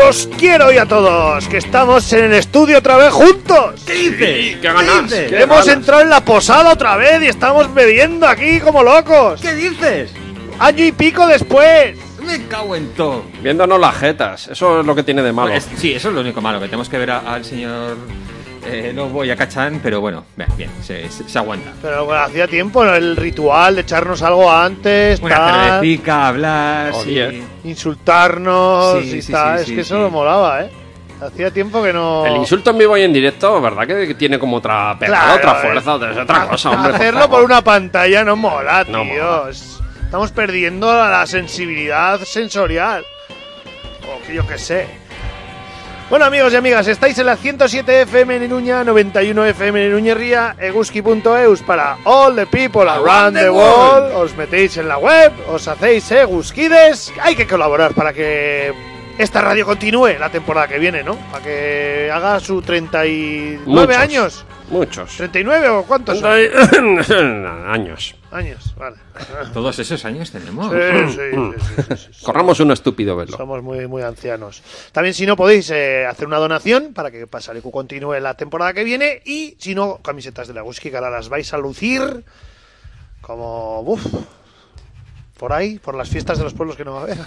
Os quiero hoy a todos, que estamos en el estudio otra vez juntos. ¿Qué dices? ¿Qué ganas? Que hemos entrado en la posada otra vez y estamos bebiendo aquí como locos. ¿Qué dices? Año y pico después. Me cago en todo. Viéndonos las jetas, eso es lo que tiene de malo. Sí, eso es lo único malo, que tenemos que ver al señor Lobo y a Cachán, pero bueno, bien, se aguanta. Pero bueno, hacía tiempo, ¿no? El ritual de echarnos algo antes, Una tal, cervecica, hablar, Oye. insultarnos Sí, y sí, tal. sí, Es sí, que eso sí. me molaba, ¿eh? Hacía tiempo que no... El insulto en vivo y en directo, ¿verdad? Que tiene como otra pegada, Claro, otra fuerza, es otra cosa, hombre. Hacerlo por una pantalla no mola, tío. No mola. Estamos perdiendo la sensibilidad sensorial. O que yo qué sé. Bueno, amigos y amigas, estáis en la 107 FM en Iruña, 91 FM en Iruñerría, eguski.eus para all the people around the world. Os metéis en la web, os hacéis eguskides. Hay que colaborar para que esta radio continúe la temporada que viene, ¿no? Para que haga su 39 Muchos. años. Muchos. ¿39 o cuántos son? Años. Años, vale. Todos esos años tenemos. Sí. Corramos un estúpido velo. Somos muy ancianos. También, si no, podéis hacer una donación para que Pasalecu continúe la temporada que viene. Y, si no, camisetas de la Eguski, que ahora las vais a lucir como... Uf, por ahí, por las fiestas de los pueblos que no va a haber.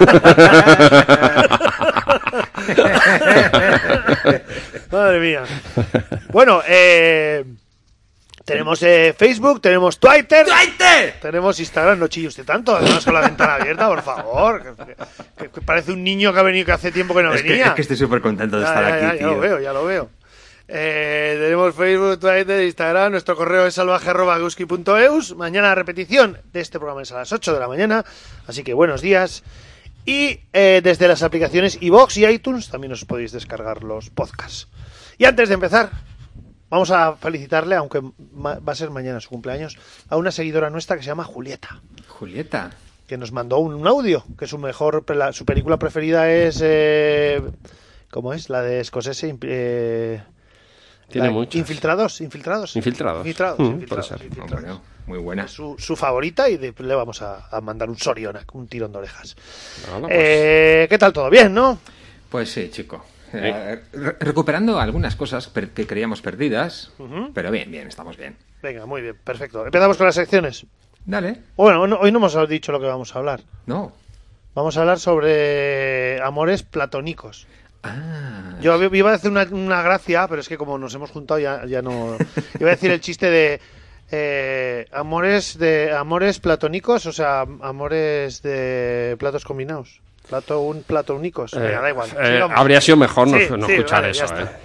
Madre mía. Bueno, tenemos Facebook, tenemos Twitter. Tenemos Instagram, no chille usted tanto, además con la ventana abierta, por favor. Que parece un niño que ha venido que hace tiempo que no venía. Es que estoy súper contento de estar aquí, tío. Ya lo veo. Tenemos Facebook, Twitter, Instagram, nuestro correo es salvaje@guski.eus. Mañana la repetición de este programa es a las 8 de la mañana, así que buenos días. Y desde las aplicaciones iVoox y iTunes también os podéis descargar los podcasts. Y antes de empezar, vamos a felicitarle, aunque va a ser mañana su cumpleaños, a una seguidora nuestra que se llama Julieta, que nos mandó un audio, que su película preferida es... ¿cómo es? La de Scorsese. Tiene muchas. Infiltrados. Puede ser. Bueno, muy buena. Su favorita, y le vamos a mandar un Soriona, un tirón de orejas. Bueno, pues, ¿Qué tal? ¿Todo bien, no? Pues sí, chico. Recuperando algunas cosas que creíamos perdidas, pero bien, estamos bien. Venga, muy bien, perfecto. Empezamos con las secciones. Dale. Bueno, hoy no hemos dicho lo que vamos a hablar. No. Vamos a hablar sobre amores platónicos. Ah. Yo iba a hacer una gracia, pero es que como nos hemos juntado ya no... Iba a decir el chiste de amores platónicos, o sea, amores de platos combinados. Platónicos. Venga, da igual. Sigamos. habría sido mejor no escuchar vale, eso, ya está.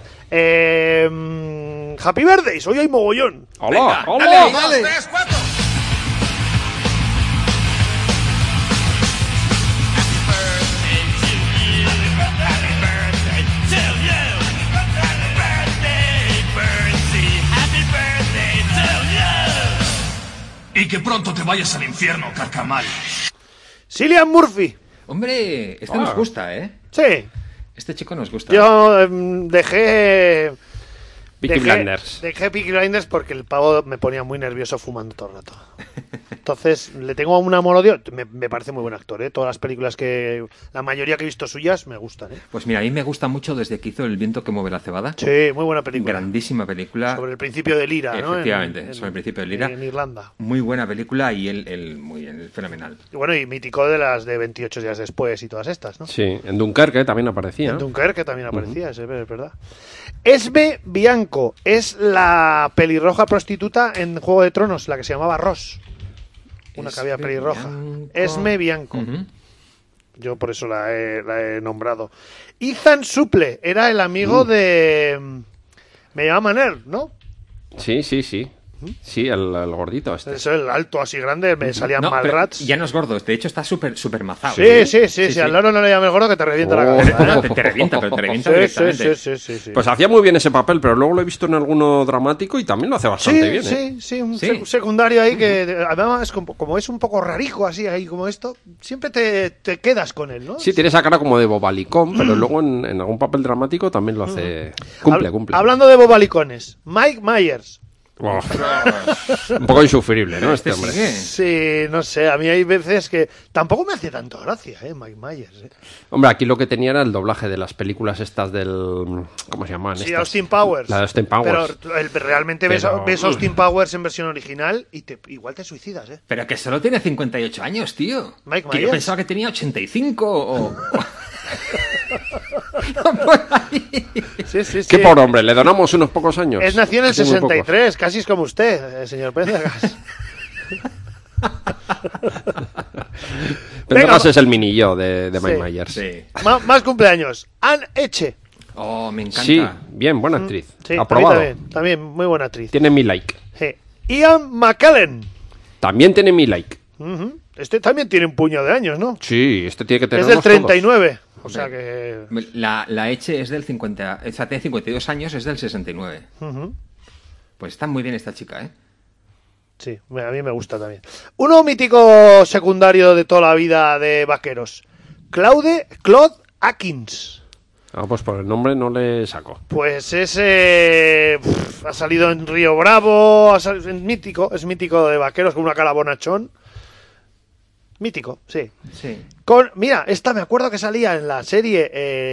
Happy Birthdays, hoy hay mogollón. ¡Hola! Dale. Y que pronto te vayas al infierno, carcamal. Cillian Murphy. Hombre, nos gusta, ¿eh? Sí. Este chico nos gusta. Yo dejé Peaky Blinders. Dejé Peaky Blinders porque el pavo me ponía muy nervioso fumando todo el rato. Entonces, le tengo un amor-odio. Me parece muy buen actor, ¿eh? Todas las películas la mayoría que he visto suyas me gustan, ¿eh? Pues mira, a mí me gusta mucho desde que hizo El viento que mueve la cebada. Sí, muy buena película. Grandísima película. Sobre el principio del IRA, ¿no? Efectivamente, sobre el principio del IRA. En Irlanda. Muy buena película y él muy bien, fenomenal. Y bueno, y mítico de las de 28 días después y todas estas, ¿no? Sí, en Dunkerque también aparecía. En Dunkerque también aparecía, es verdad. Esme Bianco es la pelirroja prostituta en Juego de Tronos, la que se llamaba Ross. Una que había pelirroja. Esme Bianco. Yo por eso la he nombrado. Ethan Suplee era el amigo de... Me llama Manel, ¿no? Sí. Sí, el gordito este. Eso, el alto así grande, me salían No, pero Malrats. ya no es gordo, de hecho está súper mazado. Sí, al loro no le llames gordo que te revienta la cabeza. No, te revienta directamente. Sí. Pues hacía muy bien ese papel, pero luego lo he visto en alguno dramático y también lo hace bastante bien, ¿eh? Sí, un secundario ahí que además como es un poco rarico así ahí como esto, siempre te quedas con él, ¿no? Sí, tiene esa cara como de bobalicón, pero luego en algún papel dramático también lo hace... Cumple. Hablando de bobalicones, Mike Myers. Un poco insufrible, ¿no? Este hombre. sigue. Sí, no sé, a mí hay veces que tampoco me hace tanto gracia, Mike Myers. Hombre, aquí lo que tenía era el doblaje de las películas estas del... ¿Cómo se llaman? Sí, estas? Austin Powers. La de Austin Powers. Pero realmente Pero- ves Austin Powers en versión original y igual te suicidas, Pero que solo tiene 58 años, tío. Mike Que yo Myers. pensaba que tenía 85 o... Por ahí. Sí, sí, sí. Qué pobre hombre, le donamos unos pocos años. Es nació en el Tiene muy pocos. 63, casi es como usted, señor Pendergas. Pendergast es el mini yo de Mike Sí. Myers. Sí. Más cumpleaños. Anne Eche. Oh, me encanta. Sí, bien, buena actriz. Sí, Aprobado. a mí también, muy buena actriz. Tiene mi like. Sí. Ian McKellen. También tiene mi like. Ujú. Este también tiene un puño de años, ¿no? Sí, este tiene que tener Es del 39. O sea que... La Eche es del 50... O sea, tiene 52 años, es del 69. Ujú. Pues está muy bien esta chica, ¿eh? Sí, a mí me gusta también. Uno mítico secundario de toda la vida de vaqueros. Claude Atkins. Ah, pues por el nombre no le saco. Pues ese ha salido en Río Bravo, es mítico de vaqueros con una cara bonachón. Mítico, sí. Sí. Mira, esta me acuerdo que salía en la serie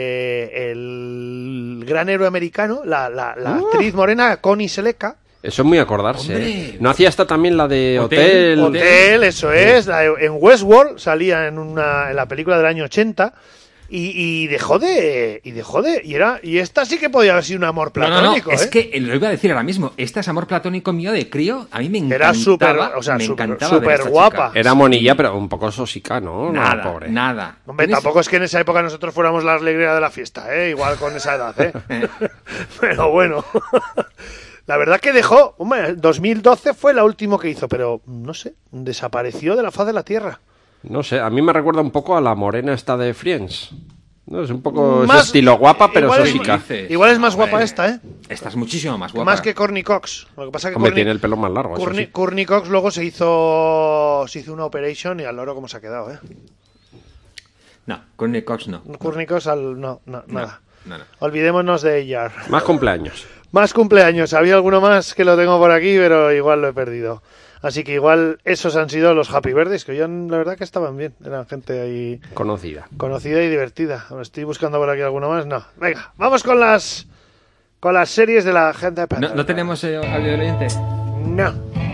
El Gran Héroe Americano, la actriz morena Connie Sellecca. Eso es muy acordarse. Hombre. ¿Eh? ¿No hacía esta también la de Hotel. Hotel, eso es. En Westworld salía en la película del año 80 y dejó de y esta sí que podía haber sido un amor platónico, es ¿eh? que lo iba a decir ahora mismo. Este es amor platónico mío de crío. A mí me encantaba. Era súper, me encantaba ver súper esta guapa. chica. Era monilla, pero un poco sosica, ¿no? Nada, No, pobre. nada. Hombre, ¿Tienes- tampoco es que en esa época nosotros fuéramos la alegría de la fiesta, ¿eh? Igual con esa edad, ¿eh? Pero bueno. La verdad que dejó... Hombre, 2012 fue la última que hizo, pero no sé, desapareció de la faz de la tierra. No sé, a mí me recuerda un poco a la morena esta de Friends. No, es un poco Más- ese estilo guapa, pero igual sosica. dices. Igual es más guapa Hombre, esta, ¿eh? Esta es muchísimo más guapa. Más que Courtney Cox. Lo que pasa que Hombre, Courtney- tiene el pelo más largo, eso sí. Courtney Cox luego se hizo una operation y al loro cómo se ha quedado, ¿eh? No, Courtney Cox no. Courtney Cox no, nada. No. Olvidémonos de ella. Más cumpleaños. Más cumpleaños. Había alguno más que lo tengo por aquí, pero igual lo he perdido. Así que igual esos han sido los Happy Birthdays, que yo la verdad que estaban bien. Eran gente ahí Conocida. conocida y divertida. Estoy buscando por aquí alguno más. No. Venga, vamos con las series de la gente. ¿No tenemos audio del oyente? No.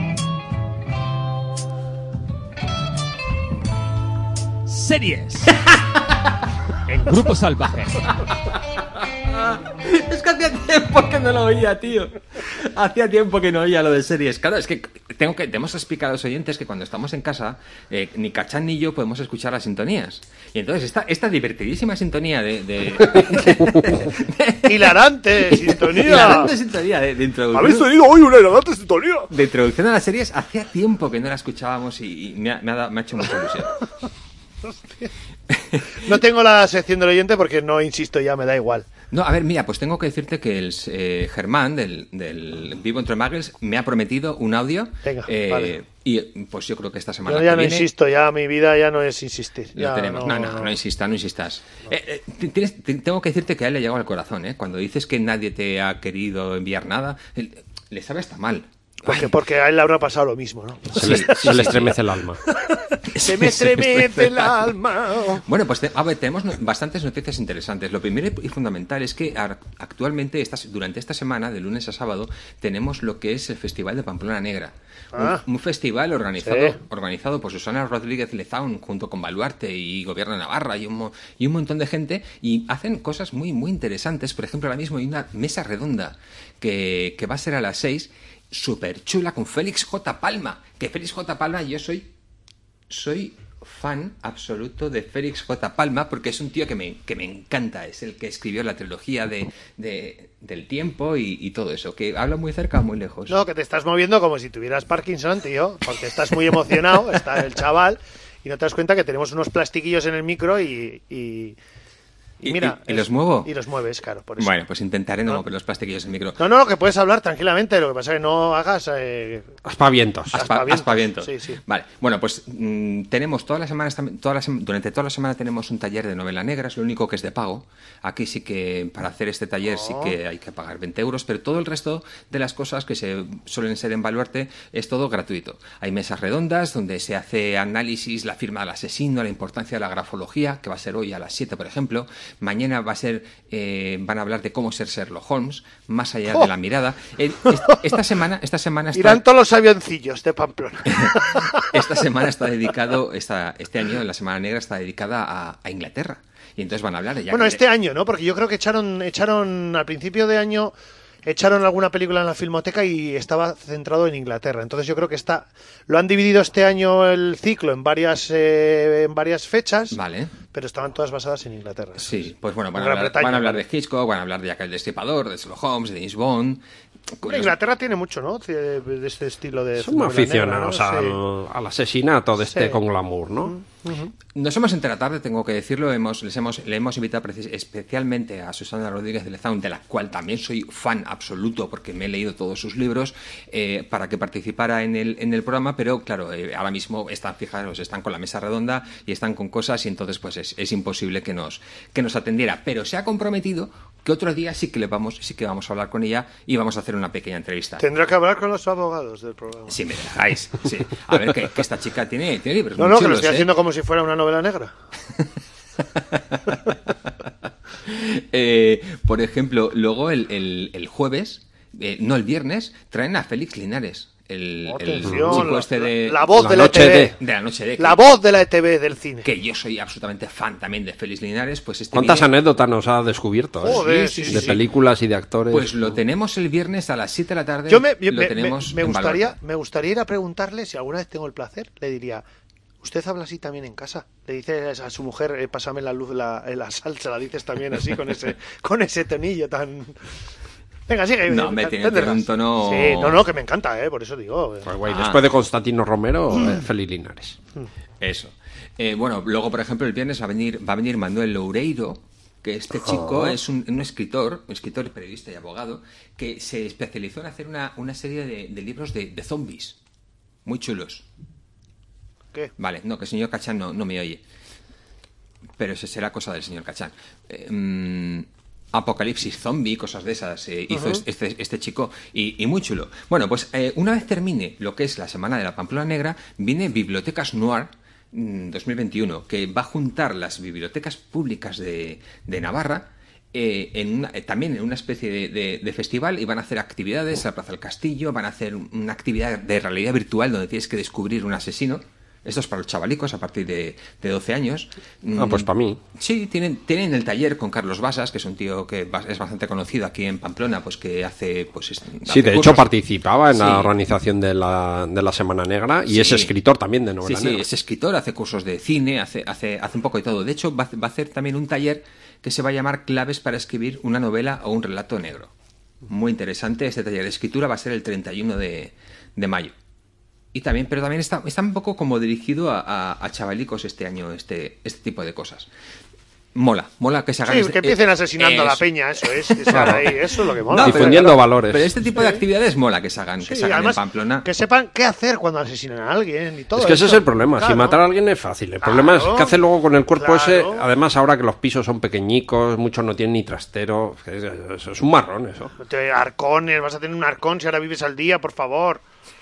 Series. En Grupo Salvaje. Es que hacía tiempo que no lo oía, tío. Hacía tiempo que no oía lo de series. Claro, es que tenemos que explicar a los oyentes que cuando estamos en casa, ni Cachán ni yo podemos escuchar las sintonías. Y entonces esta divertidísima sintonía de Hilarante, sintonía. hilarante sintonía de introducción. ¿Habéis tenido hoy una hilarante sintonía? De introducción a las series, hacía tiempo que no la escuchábamos y me ha hecho mucha ilusión. No tengo la sección del oyente porque no insisto ya, me da igual. No, a ver, mira, pues tengo que decirte que el Germán del Vivo entre Muggles me ha prometido un audio. Venga, vale. Y pues yo creo que esta semana Yo ya que no viene insisto, ya mi vida ya no es insistir. lo Ya tenemos. No insistas. Tengo que decirte que a él le llegó al corazón, ¿eh? Cuando dices que nadie te ha querido enviar nada, le sabe hasta mal. Porque a él le habrá pasado lo mismo, ¿no? Se le estremece el alma. Se me estremece el alma. Bueno, pues a ver, tenemos bastantes noticias interesantes. Lo primero y fundamental es que actualmente, durante esta semana, de lunes a sábado, tenemos lo que es el Festival de Pamplona Negra. Un festival organizado por Susana Rodríguez Lezaun junto con Baluarte y Gobierno de Navarra y un montón de gente, y hacen cosas muy, muy interesantes. Por ejemplo, ahora mismo hay una mesa redonda que va a ser a las 6, súper chula, con Félix J. Palma. Que Félix J. Palma, yo soy fan absoluto de Félix J. Palma, porque es un tío que me encanta. Es el que escribió la trilogía del tiempo y todo eso, que habla muy cerca o muy lejos. No, que te estás moviendo como si tuvieras Parkinson, tío, porque estás muy emocionado, está el chaval, y no te das cuenta que tenemos unos plastiquillos en el micro y Y mira, ¿Y los muevo? Y los mueves, claro, por eso. Bueno, pues intentaré no mover los plastiquillos del micro. No, que puedes hablar tranquilamente, lo que pasa es que no hagas... Aspavientos. Aspavientos. Sí. Vale, bueno, pues tenemos durante toda la semana tenemos un taller de novela negra, es lo único que es de pago. Aquí sí que para hacer este taller sí que hay que pagar 20 euros, pero todo el resto de las cosas que se suelen ser en Baluarte es todo gratuito. Hay mesas redondas donde se hace análisis, la firma del asesino, la importancia de la grafología, que va a ser hoy a las 7, por ejemplo. Mañana van a hablar de cómo ser Sherlock Holmes, más allá de la mirada. Esta semana está... Irán todos los avioncillos de Pamplona. Esta semana está dedicado, este año la Semana Negra está dedicada a Inglaterra. Y entonces van a hablar de... Bueno, este año, ¿no? Porque yo creo que echaron al principio de año... Echaron alguna película en la Filmoteca y estaba centrado en Inglaterra. Entonces yo creo que lo han dividido este año el ciclo en varias fechas, vale, pero estaban todas basadas en Inglaterra. Sí, pues bueno, van a hablar de Hitchcock, van a hablar de Jack el Destripador, de Sherlock Holmes, de James Bond. Inglaterra tiene mucho, ¿no? De este estilo de... Son aficionados negra, ¿no? al asesinato de este con glamour, ¿no? Nos hemos enterado tarde, tengo que decirlo. Le hemos invitado especialmente a Susana Rodríguez de Lezaun, de la cual también soy fan absoluto porque me he leído todos sus libros, para que participara en el programa, pero claro, ahora mismo están con la mesa redonda y están con cosas y entonces pues es imposible que nos atendiera, pero se ha comprometido que otro día sí que vamos a hablar con ella y vamos a hacer una pequeña entrevista. Tendrá que hablar con los abogados del programa. Si me dejáis, sí. A ver, que esta chica tiene libros muy chulos, que lo estoy haciendo como si fuera una novela negra. Por ejemplo, luego el jueves, no el viernes, traen a Félix Linares. El chico este de la voz de la ETV. De la noche de... La voz de la ETV del cine. Que yo soy absolutamente fan también de Félix Linares. Pues ¿Cuántas anécdotas nos ha descubierto? Joder, de películas y de actores. Pues lo tenemos el viernes a las 7 de la tarde. Me gustaría ir a preguntarle si alguna vez tengo el placer. Le diría... ¿Usted habla así también en casa? Le dice a su mujer, pásame la luz, la sal, se la dices también así, con ese tonillo tan... Venga, sigue. No, me tiene un tono... Sí, no, que me encanta, por eso digo. Pues guay, después de Constantino Romero, Félix Linares. Eso. Bueno, luego, por ejemplo, el viernes va a venir Manuel Loureiro, que este chico es un escritor, periodista y abogado, que se especializó en hacer una serie de libros de zombies, muy chulos. ¿Qué? Vale, no, que el señor Cachán no me oye. Pero eso será cosa del señor Cachán. Apocalipsis zombie, cosas de esas, hizo este chico y muy chulo. Bueno, pues una vez termine lo que es la Semana de la Pamplona Negra, viene Bibliotecas Noir 2021, que va a juntar las bibliotecas públicas de Navarra también en una especie de festival, y van a hacer actividades en la Plaza del Castillo, van a hacer una actividad de realidad virtual donde tienes que descubrir un asesino. Esto es para los chavalicos a partir de 12 años. Pues para mí. Sí, tienen el taller con Carlos Basas, que es un tío que es bastante conocido aquí en Pamplona, pues que hace... Sí, de hecho participaba en la organización de la Semana Negra y es escritor también de novela negra. Sí, es escritor, hace cursos de cine, hace un poco de todo. De hecho, va a hacer también un taller que se va a llamar Claves para escribir una novela o un relato negro. Muy interesante. Este taller de escritura va a ser el 31 de mayo. Pero también está un poco como dirigido a chavalicos este año, este tipo de cosas. Mola que se hagan... Sí, que empiecen asesinando a la peña, eso es lo que mola. Difundiendo valores. Pero este tipo de actividades mola que se hagan, además, en Pamplona. Que sepan qué hacer cuando asesinan a alguien y todo. Es que ese es el problema, si matar a alguien es fácil. El problema es qué hacer luego con el cuerpo ese. Además, ahora que los pisos son pequeñicos, muchos no tienen ni trastero, es un marrón eso. Arcones, vas a tener un arcón si ahora vives al día, por favor.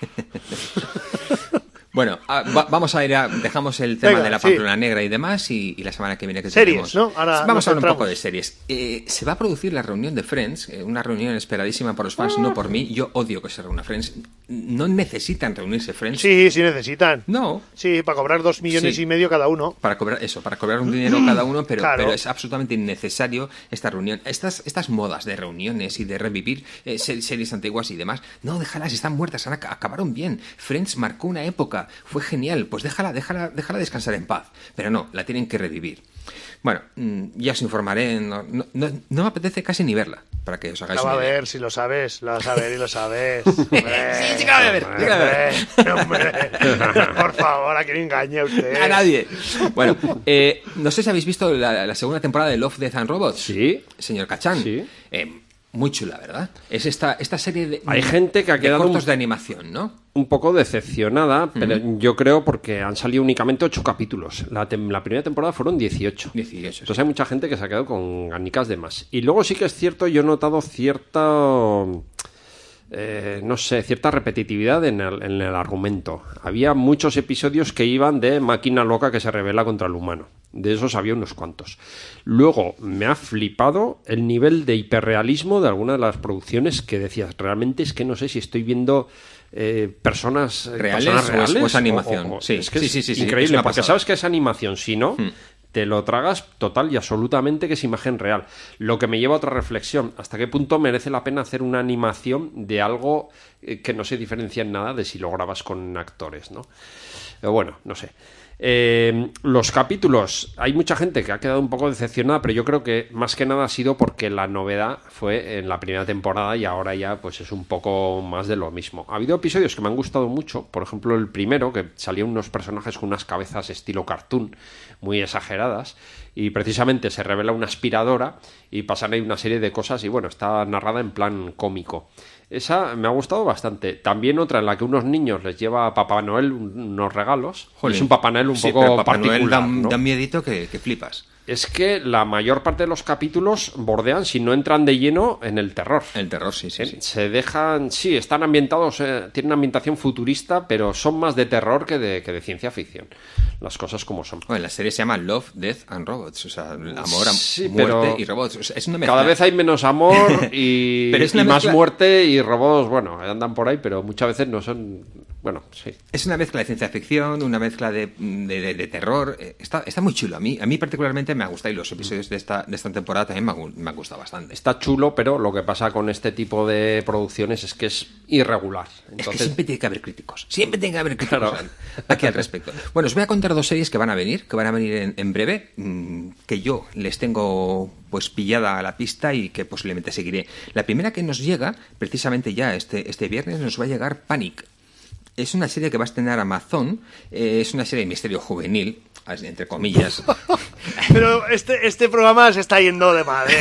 Bueno, vamos a dejamos el tema de la Pamplona Negra y demás, y la semana que viene que series, tenemos. ¿no? Ahora vamos a hablar un poco de series. Se va a producir la reunión de Friends, una reunión esperadísima por los fans, no por mí. Yo odio que se reúna Friends. No necesitan reunirse Friends. Sí necesitan. No. Sí, para cobrar 2,5 millones cada uno. Para cobrar un dinero cada uno, pero es absolutamente innecesario esta reunión. Estas modas de reuniones y de revivir series antiguas y demás, no, déjalas, están muertas, acabaron bien. Friends marcó una época. temporada. Fue genial, pues déjala descansar en paz. Pero no, la tienen que revivir. Bueno, ya os informaré. No me apetece casi ni verla, para que os hagáis una idea. A ver, si lo sabes, lo vas a ver y lo sabes. Sí, que la voy a ver. Hombre, por favor, ¿a quién engaña usted? A nadie. Bueno, no sé si habéis visto la segunda temporada de Love, Death and Robots. Sí. Señor Cachán. Sí. Muy chula, ¿verdad? Es esta serie de... Hay gente que ha quedado cortos de animación, ¿no? Un poco decepcionada, pero yo creo porque han salido únicamente 8 capítulos. La primera temporada fueron 18. 18. Entonces hay mucha gente que se ha quedado con ganicas de más. Y luego sí que es cierto, yo he notado cierta... cierta repetitividad en el argumento. Había muchos episodios que iban de máquina loca que se rebela contra el humano. De esos había unos cuantos. Luego me ha flipado el nivel de hiperrealismo de algunas de las producciones que decías, realmente es que no sé si estoy viendo personas reales o es animación. Sí, es que sí, es increíble, porque sabes que es animación, si no... te lo tragas total y absolutamente que es imagen real. Lo que me lleva a otra reflexión, ¿hasta qué punto merece la pena hacer una animación de algo que no se diferencia en nada de si lo grabas con actores, ¿no? Bueno, no sé. Los capítulos, hay mucha gente que ha quedado un poco decepcionada, pero yo creo que más que nada ha sido porque la novedad fue en la primera temporada y ahora ya pues es un poco más de lo mismo. Ha habido episodios que me han gustado mucho, por ejemplo el primero, que salían unos personajes con unas cabezas estilo cartoon muy exageradas y precisamente se revela una aspiradora y pasan ahí una serie de cosas y bueno, está narrada en plan cómico. Esa me ha gustado bastante. También otra en la que unos niños les lleva a Papá Noel unos regalos. Jolín. Es un Papá Noel un poco pero Papá particular, Noel ¿no? da miedito que flipas. Es que la mayor parte de los capítulos bordean, si no entran de lleno, en el terror. El terror, sí. Se dejan... Sí, están ambientados... tienen una ambientación futurista, pero son más de terror que de ciencia ficción. Las cosas como son. Bueno, la serie se llama Love, Death and Robots. O sea, amor, sí, muerte y robots. O sea, es una mezcla. Cada vez hay menos amor y, pero es y una más mezcla... muerte y robots, bueno, andan por ahí, pero muchas veces no son... Bueno, sí. Es una mezcla de ciencia ficción, una mezcla de terror. Está muy chulo. A mí particularmente me ha gustado y los episodios de esta temporada también me han gustado bastante. Está chulo, pero lo que pasa con este tipo de producciones es que es irregular. Entonces... Es que siempre tiene que haber críticos. Siempre tiene que haber críticos aquí al respecto. Bueno, os voy a contar 2 series que van a venir en breve, que yo les tengo pues pillada a la pista y que posiblemente seguiré. La primera que nos llega, precisamente ya este viernes, nos va a llegar Panic. Es una serie que va a estrenar Amazon, es una serie de misterio juvenil, entre comillas. Pero este programa se está yendo de madre.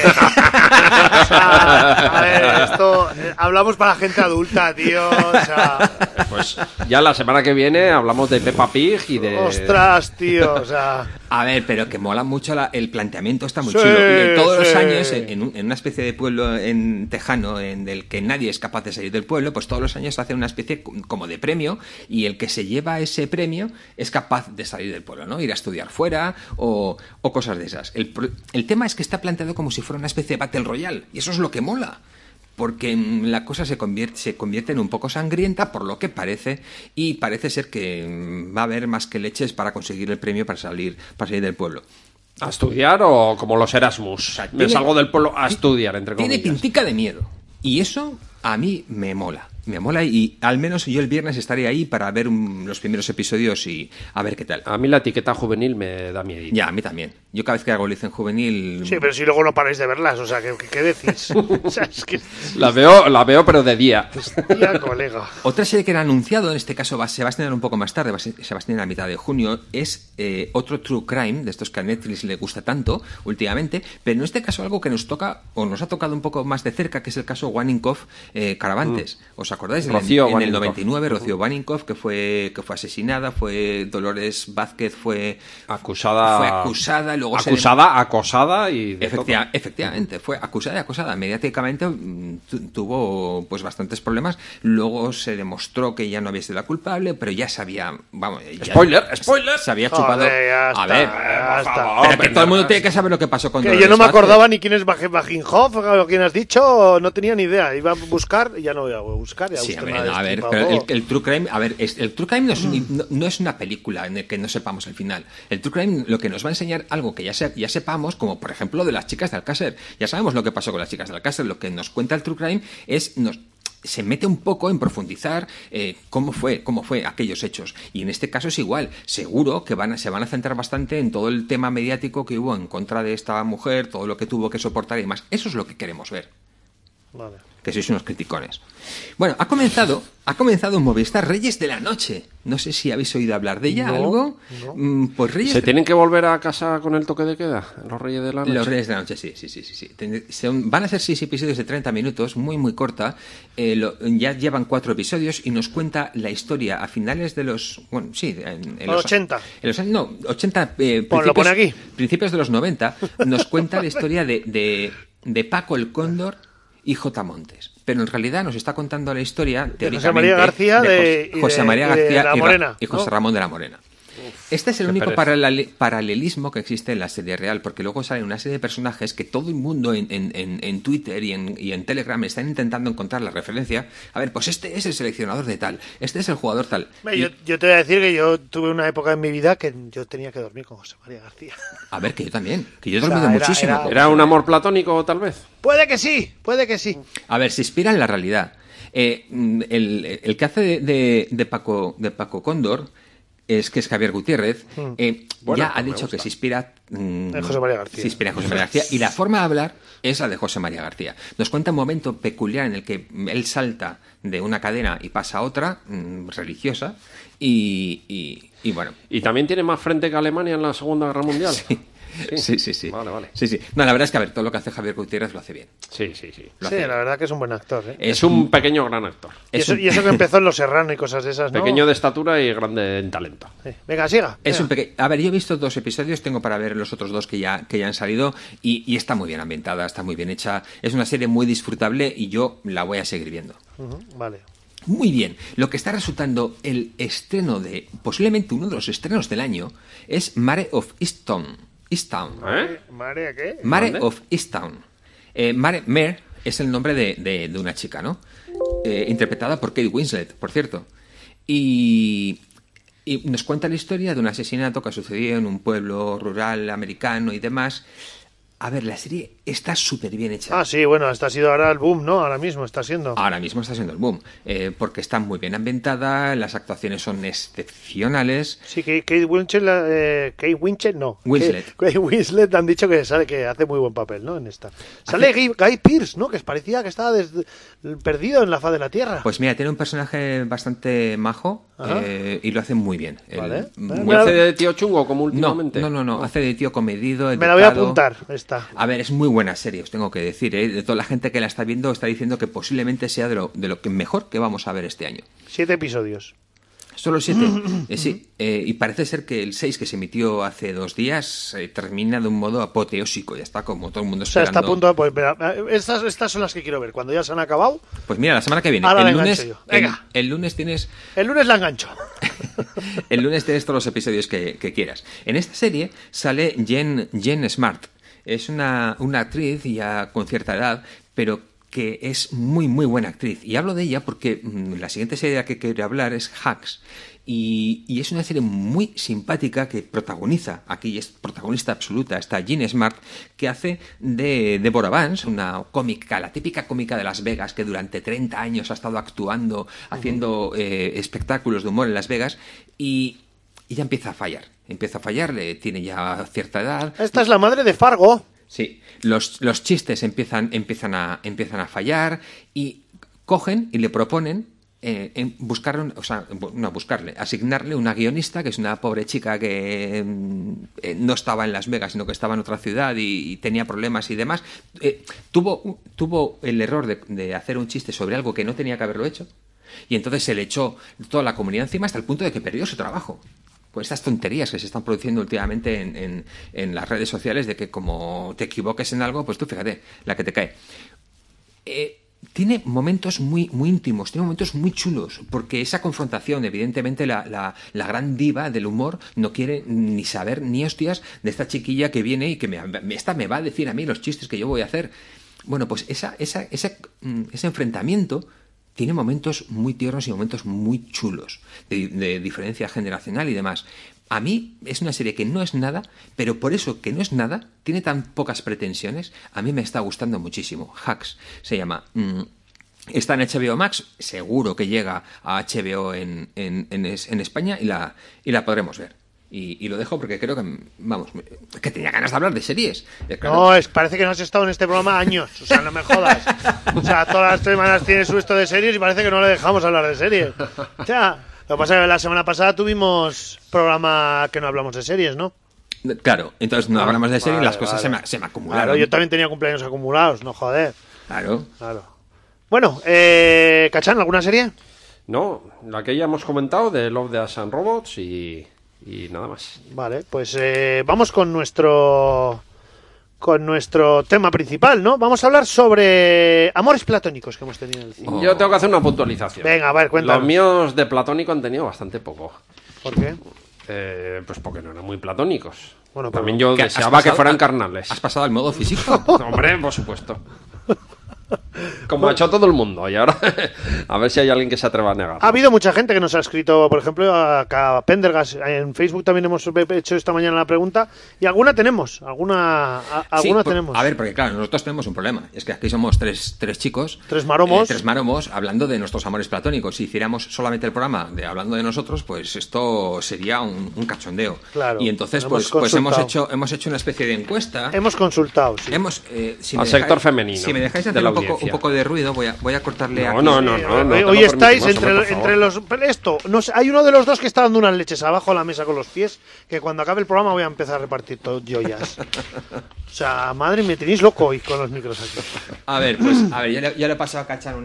O sea, a ver, esto hablamos para gente adulta, tío. O sea, pues ya la semana que viene hablamos de Peppa Pig y de... Ostras, tío, o sea... A ver, pero que mola mucho el planteamiento, está muy chulo. Y todos los años, en una especie de pueblo tejano, en el que nadie es capaz de salir del pueblo, pues todos los años hacen una especie como de premio, y el que se lleva ese premio es capaz de salir del pueblo, ¿no? Ir a estudiar fuera o cosas de esas. El tema es que está planteado como si fuera una especie de Battle Royale, y eso es lo que mola. Porque la cosa se convierte en un poco sangrienta, por lo que parece, y parece ser que va a haber más que leches para conseguir el premio para salir del pueblo. ¿A estudiar o como los Erasmus? O sea, me salgo del pueblo a estudiar, entre comillas. Tiene pintica de miedo. Y eso a mí me mola. Me mola y al menos yo el viernes estaré ahí para ver los primeros episodios y a ver qué tal. A mí la etiqueta juvenil me da miedo. Ya, a mí también. Yo cada vez que hago licen juvenil... Sí, pero si luego no paráis de verlas, o sea, ¿qué decís? O sea, es que... La veo pero de día. Hostia, colega. Otra serie que era anunciado, en este caso se va a estrenar un poco más tarde, se va a estrenar a mitad de junio, es otro True Crime, de estos que a Netflix le gusta tanto últimamente, pero en este caso algo que nos toca, o nos ha tocado un poco más de cerca, que es el caso Waninkoff Caravantes. ¿Os acordáis? En el 99, Rocío Waninkoff, que fue asesinada, fue Dolores Vázquez, fue acusada, luego acosada y efectivamente, fue acusada y acosada. Mediáticamente tuvo pues bastantes problemas. Luego se demostró que ya no había sido la culpable, pero ya sabía, spoiler, se había chupado. A ver, pero que todo el mundo tiene que saber lo que pasó con que Dolores yo no me Vázquez. acordaba ni quién es Waninkoff, o quién has dicho, no tenía ni idea. Iba a buscar y ya no voy a buscar. Ya sí, a ver, pero el True Crime, el True Crime no es una película en la que no sepamos el final. El True Crime lo que nos va a enseñar algo que ya sepamos, como por ejemplo de las chicas de Alcácer. Ya sabemos lo que pasó con las chicas de Alcácer. Lo que nos cuenta el True Crime es se mete un poco en profundizar cómo fue aquellos hechos. Y en este caso es igual. Seguro que se van a centrar bastante en todo el tema mediático que hubo en contra de esta mujer, todo lo que tuvo que soportar y demás. Eso es lo que queremos ver. Vale. Que sois unos criticones. Bueno, ha comenzado en Movistar Reyes de la Noche. No sé si habéis oído hablar de ella, ¿algo? No. Pues Reyes... ¿Se tienen que volver a casa con el toque de queda? ¿Los Reyes de la Noche? Los Reyes de la Noche, sí. Van a ser 6 episodios de 30 minutos, muy, muy corta. Ya llevan 4 episodios y nos cuenta la historia a finales de los... Bueno, sí, en los 80. No, 80... Lo pone aquí. Principios de los 90. Nos cuenta la historia de Paco el Cóndor y J. Montes. Pero en realidad nos está contando la historia de José María García José María García la Morena, y José Ramón de la Morena. Este es el único paralelismo que existe en la serie real, porque luego salen una serie de personajes que todo el mundo en Twitter y en Telegram están intentando encontrar la referencia. A ver, pues este es el seleccionador de tal, este es el jugador tal. Yo te voy a decir que yo tuve una época en mi vida que yo tenía que dormir con José María García. A ver, que yo también, que yo he dormido muchísimo. ¿Era un amor platónico, tal vez? Puede que sí. A ver, se inspira en la realidad. El que hace de Paco Cóndor es Javier Gutiérrez, ya ha dicho que se inspira en José María García. Se inspira en José María García y la forma de hablar es la de José María García. Nos cuenta un momento peculiar en el que él salta de una cadena y pasa a otra, religiosa, y bueno. ¿Y también tiene más frente que Alemania en la Segunda Guerra Mundial? Sí. Vale. Sí. No, la verdad es que, a ver, todo lo que hace Javier Gutiérrez lo hace bien. Sí. La verdad que es un buen actor, ¿eh? Es un pequeño gran actor. Y eso que empezó en Los Serrano y cosas de esas, ¿no? Pequeño de estatura y grande en talento. Sí. Venga, siga. A ver, yo he visto 2 episodios, tengo para ver los otros 2 que ya han salido y está muy bien ambientada, está muy bien hecha. Es una serie muy disfrutable y yo la voy a seguir viendo. Vale. Muy bien. Lo que está resultando el estreno posiblemente uno de los estrenos del año es Mare of Easttown. ¿Mare qué? Mare of Easttown. Mare es el nombre de una chica, ¿no? Interpretada por Kate Winslet, por cierto. Y nos cuenta la historia de un asesinato que ha sucedido en un pueblo rural americano y demás. A ver, la serie está súper bien hecha. Ah, sí, bueno, esta ha sido ahora el boom, ¿no? Ahora mismo está siendo el boom. Porque está muy bien ambientada, las actuaciones son excepcionales. Sí, Kate Winslet, Kate Winslet han dicho que hace muy buen papel, ¿no? En esta. Sale Guy Pearce, ¿no? Que parecía que estaba perdido en la faz de la Tierra. Pues mira, tiene un personaje bastante majo y lo hace muy bien. Vale. ¿Hace de tío chungo como últimamente? No. Hace de tío comedido, educado. Me la voy a apuntar, esta. A ver, es muy buena serie, os tengo que decir, ¿eh? De toda la gente que la está viendo está diciendo que posiblemente sea de lo que mejor que vamos a ver este año. 7 episodios. Solo 7. Sí. Y parece ser que el 6 que se emitió hace 2 días termina de un modo apoteósico. Ya está como todo el mundo esperando. O sea, está a punto de... Pues, mira, estas son las que quiero ver. Cuando ya se han acabado... Pues mira, la semana que viene. Ahora El lunes tienes... El lunes la engancho. El lunes tienes todos los episodios que quieras. En esta serie sale Jen Smart. Es una actriz ya con cierta edad, pero que es muy, muy buena actriz. Y hablo de ella porque la siguiente serie de la que quiero hablar es Hacks. Y es una serie muy simpática que protagoniza, aquí es protagonista absoluta, está Jean Smart, que hace de Deborah Vance, una cómica, la típica cómica de Las Vegas, que durante 30 años ha estado actuando, haciendo espectáculos de humor en Las Vegas, y ya empieza a fallar, tiene ya cierta edad. Esta es la madre de Fargo. Sí, los chistes empiezan a fallar y cogen y le proponen asignarle una guionista, que es una pobre chica que no estaba en Las Vegas, sino que estaba en otra ciudad y tenía problemas y demás. Tuvo el error de hacer un chiste sobre algo que no tenía que haberlo hecho y entonces se le echó toda la comunidad encima hasta el punto de que perdió su trabajo. Pues estas tonterías que se están produciendo últimamente en las redes sociales de que como te equivoques en algo, pues tú fíjate, la que te cae. Tiene momentos muy, muy íntimos, tiene momentos muy chulos, porque esa confrontación, evidentemente la gran diva del humor no quiere ni saber ni hostias de esta chiquilla que viene y que me va a decir a mí los chistes que yo voy a hacer. Bueno, pues ese enfrentamiento tiene momentos muy tiernos y momentos muy chulos de diferencia generacional y demás. A mí es una serie que no es nada, pero por eso que no es nada, tiene tan pocas pretensiones, a mí me está gustando muchísimo. Hacks se llama. Está en HBO Max, seguro que llega a HBO en España y la podremos ver. Y lo dejo porque creo que, vamos, que tenía ganas de hablar de series. Claro. No, parece que no has estado en este programa años, o sea, no me jodas. O sea, todas las semanas tienes su esto de series y parece que no le dejamos hablar de series. O sea, lo que pasa es que la semana pasada tuvimos programa que no hablamos de series, ¿no? Claro, entonces no hablamos de series y las cosas se me acumularon. Claro, yo también tenía cumpleaños acumulados, no joder. Claro. Bueno, ¿Cachán, alguna serie? No, la que ya hemos comentado de Love, Death and Robots y nada más. Vale, pues vamos con nuestro tema principal, ¿no? Vamos a hablar sobre amores platónicos que hemos tenido en el cine. Yo tengo que hacer una puntualización. Venga, a ver, cuéntanos. Los míos de platónico han tenido bastante poco. ¿Por qué? Pues porque no eran muy platónicos. Bueno, también yo deseaba que fueran carnales. ¿Has pasado al modo físico? Hombre, por supuesto. Como ha hecho todo el mundo. Y ahora, a ver si hay alguien que se atreva a negar. Ha habido mucha gente que nos ha escrito, por ejemplo, a Pendergast. En Facebook también hemos hecho esta mañana la pregunta. Y alguna tenemos. Alguna tenemos. A ver, porque claro, nosotros tenemos un problema. Es que aquí somos tres chicos. Tres maromos. Tres maromos hablando de nuestros amores platónicos. Si hiciéramos solamente el programa de hablando de nosotros, pues esto sería un cachondeo. Claro. Y entonces, pues hemos hecho una especie de encuesta. Hemos consultado, sí. Al sector femenino. Si me dejáis hacer un poco de ruido, voy a cortarle aquí. No. Hoy estáis entre los... Esto, no sé, hay uno de los dos que está dando unas leches abajo a la mesa con los pies, que cuando acabe el programa voy a empezar a repartir joyas. O sea, madre, me tenéis loco hoy con los micros aquí. A ver, ya le he pasado a Cachar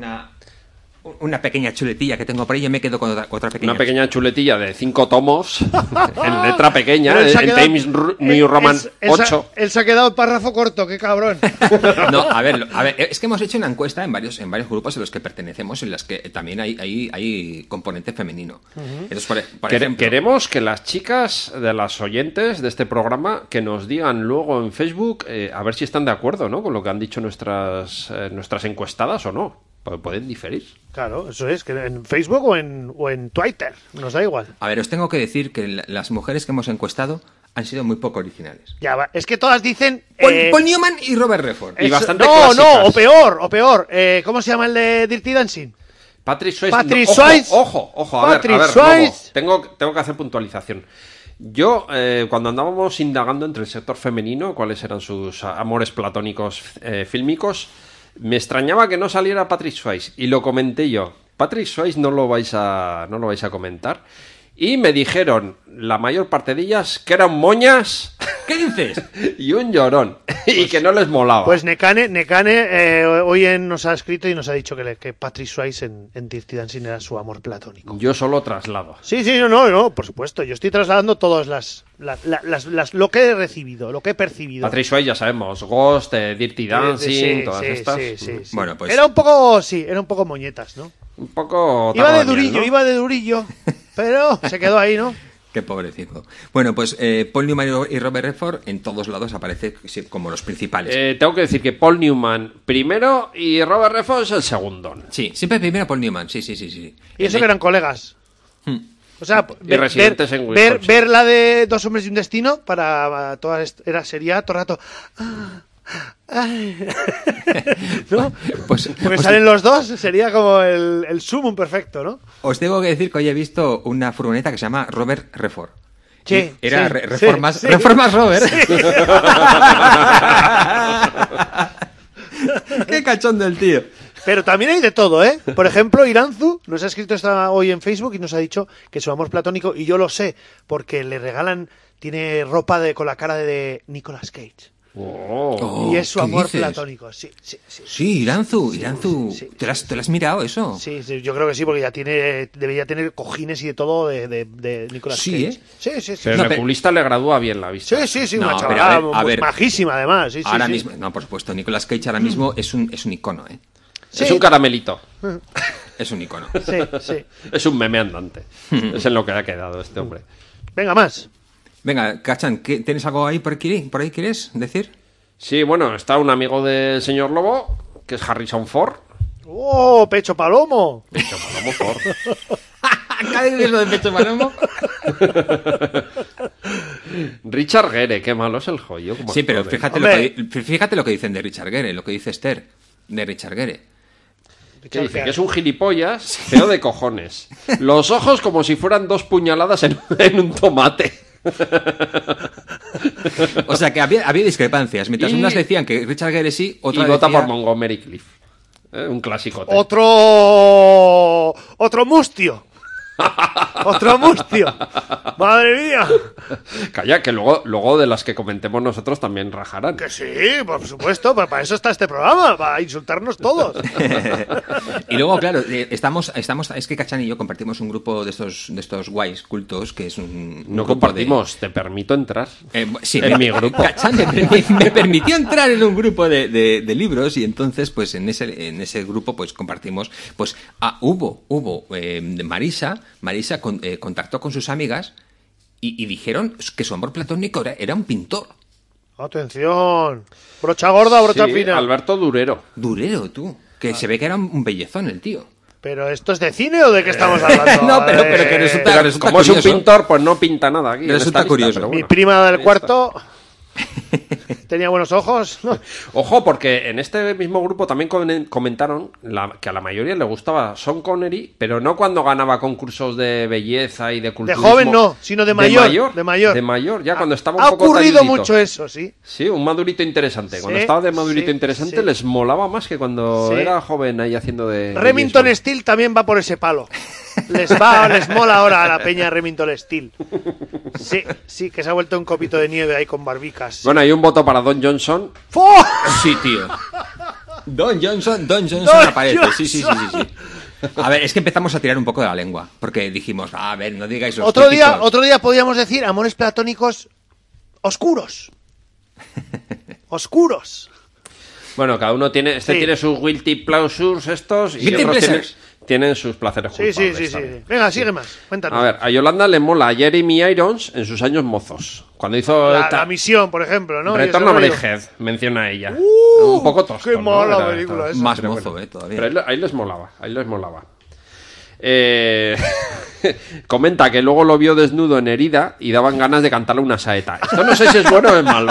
una pequeña chuletilla que tengo por ahí. Yo me quedo con otra pequeña. Una pequeña chuletilla de 5 tomos en letra pequeña, en Times New Roman 8. Él se ha quedado el párrafo corto, qué cabrón. No, a ver, es que hemos hecho una encuesta en varios grupos en los que pertenecemos, en las que también hay componente femenino. Entonces, por ejemplo, queremos que las chicas de las oyentes de este programa que nos digan luego en Facebook a ver si están de acuerdo, ¿no?, con lo que han dicho nuestras encuestadas o no. Pueden diferir. Claro, eso es, que en Facebook o en Twitter, nos da igual. A ver, os tengo que decir que las mujeres que hemos encuestado han sido muy poco originales. Ya va, es que todas dicen... Paul Newman y Robert Redford. Y bastante clásicas. No, o peor. ¿Cómo se llama el de Dirty Dancing? Patrick Swayze. Ojo, a ver, Lobo, tengo que hacer puntualización. Yo, cuando andábamos indagando entre el sector femenino, cuáles eran sus amores platónicos fílmicos, me extrañaba que no saliera Patrick Swayze y lo comenté yo. Patrick Swayze no lo vais a comentar. Y me dijeron, la mayor parte de ellas, que eran moñas. ¿Qué dices? Y un llorón. Y que no les molaba. Pues Nekane hoy nos ha escrito y nos ha dicho que Patrick Swayze en Dirty Dancing era su amor platónico. Yo solo traslado. Sí, no, por supuesto. Yo estoy trasladando todas lo que he recibido, lo que he percibido. Patrick Swayze, ya sabemos, Ghost, Dirty Dancing, todas estas. Sí. Bueno, pues... Era un poco moñetas, ¿no? Un poco... Iba de durillo, pero se quedó ahí, ¿no? Qué pobrecito. Bueno, pues Paul Newman y Robert Redford en todos lados aparece como los principales. Tengo que decir que Paul Newman primero y Robert Redford es el segundo. Sí, siempre primero Paul Newman, sí. Y eso que eran colegas. O sea, ver la de Dos hombres y un destino para todas sería todo el rato... ¿No? Pues salen los dos, sería como el sumum perfecto, ¿no? Os tengo que decir que hoy he visto una furgoneta que se llama Robert Redford. Sí, era Reformas Robert. Sí. Qué cachón del tío. Pero también hay de todo, ¿eh? Por ejemplo, Iranzu nos ha escrito hoy en Facebook y nos ha dicho que su amor platónico, y yo lo sé, porque le regalan, tiene ropa con la cara de Nicolas Cage. Y es su amor platónico. Sí. Iranzu. ¿Te lo has mirado eso? Sí, yo creo que sí, porque debería tener cojines y de todo de Nicolas Cage. Sí. Pero el oculista le gradúa bien la vista. Sí, una chavala majísima además. Sí, ahora mismo, no, por supuesto, Nicolas Cage ahora mismo es un icono, ¿eh? Sí. Es un caramelito. Es un icono. Sí. Es un meme andante. Es en lo que ha quedado este hombre. Venga, más. Venga, Cachan, ¿tienes algo ahí por ahí quieres decir? Sí, bueno, está un amigo del señor Lobo, que es Harrison Ford. ¡Oh, Pecho Palomo! Pecho Palomo Ford. ¿Cada vez es lo de Pecho Palomo? Richard Gere, qué malo es el joyo. Sí, pero fíjate lo que dicen de Richard Gere, lo que dice Esther de Richard Gere. Que dice que es un gilipollas feo de cojones. Los ojos como si fueran 2 puñaladas en un tomate. O sea que había discrepancias. Mientras unas decían que Richard Gere sí, otra vota decía... por Montgomery Clift. Un clásico. Otro mustio. Otro mustio. Madre mía. Calla, que luego de las que comentemos nosotros también rajarán. Que sí, por supuesto, para eso está este programa, para insultarnos todos. Y luego, claro, estamos, es que Cachán y yo compartimos un grupo de estos guays cultos, que es un No grupo compartimos, te permito entrar. Sí, en mi grupo. Cachán me permitió entrar en un grupo de libros, y entonces, pues en ese grupo, pues compartimos, pues hubo Marisa contactó con sus amigas y dijeron que su amor platónico era un pintor. Atención. Brocha gorda, brocha fina. Alberto Durero. Durero, tú. Que se ve que era un bellezón el tío. ¿Pero esto es de cine o de qué estamos hablando? No, pero que resulta como curioso. es un pintor, pues no pinta nada aquí. Resulta curioso. Pero bueno, mi prima del cuarto tenía buenos ojos. Ojo, porque en este mismo grupo también comentaron que a la mayoría le gustaba Sean Connery, pero no cuando ganaba concursos de belleza y de De culturismo. joven no, sino de mayor. De mayor, ya cuando estaba un Ha poco ocurrido talludito. mucho eso, sí. Sí, un madurito interesante. Sí, Cuando estaba de madurito sí, interesante sí. les molaba más que cuando Sí. era joven ahí haciendo de... Remington James Bond. Steel también va por ese palo. Les mola ahora a la peña Remington Steel. Sí, que se ha vuelto un copito de nieve ahí con barbicas. Bueno, hay un voto para Don Johnson. ¡Fo! Sí, tío. Don Johnson aparece. Sí. A ver, es que empezamos a tirar un poco de la lengua, porque dijimos, a ver, no digáis los Otro típicos. día podíamos decir amores platónicos oscuros. Oscuros. Bueno, cada uno tiene... Sí. tiene sus guilty pleasures estos y Guilty otros pleasures. tienen sus placeres Sí. culpables. también. Venga, sigue más. Cuéntanos. A ver, a Yolanda le mola Jeremy Irons en sus años mozos. Cuando hizo La misión, por ejemplo, ¿no? Retorno a Y ese rollo. Bravehead, menciona ella. un poco tosco. qué ¿no? mala Era- película esa. Más Pero mozo, bueno. todavía. Pero ahí les molaba, Comenta que luego lo vio desnudo en Herida y daban ganas de cantarle una saeta. Esto no sé si es bueno o es malo.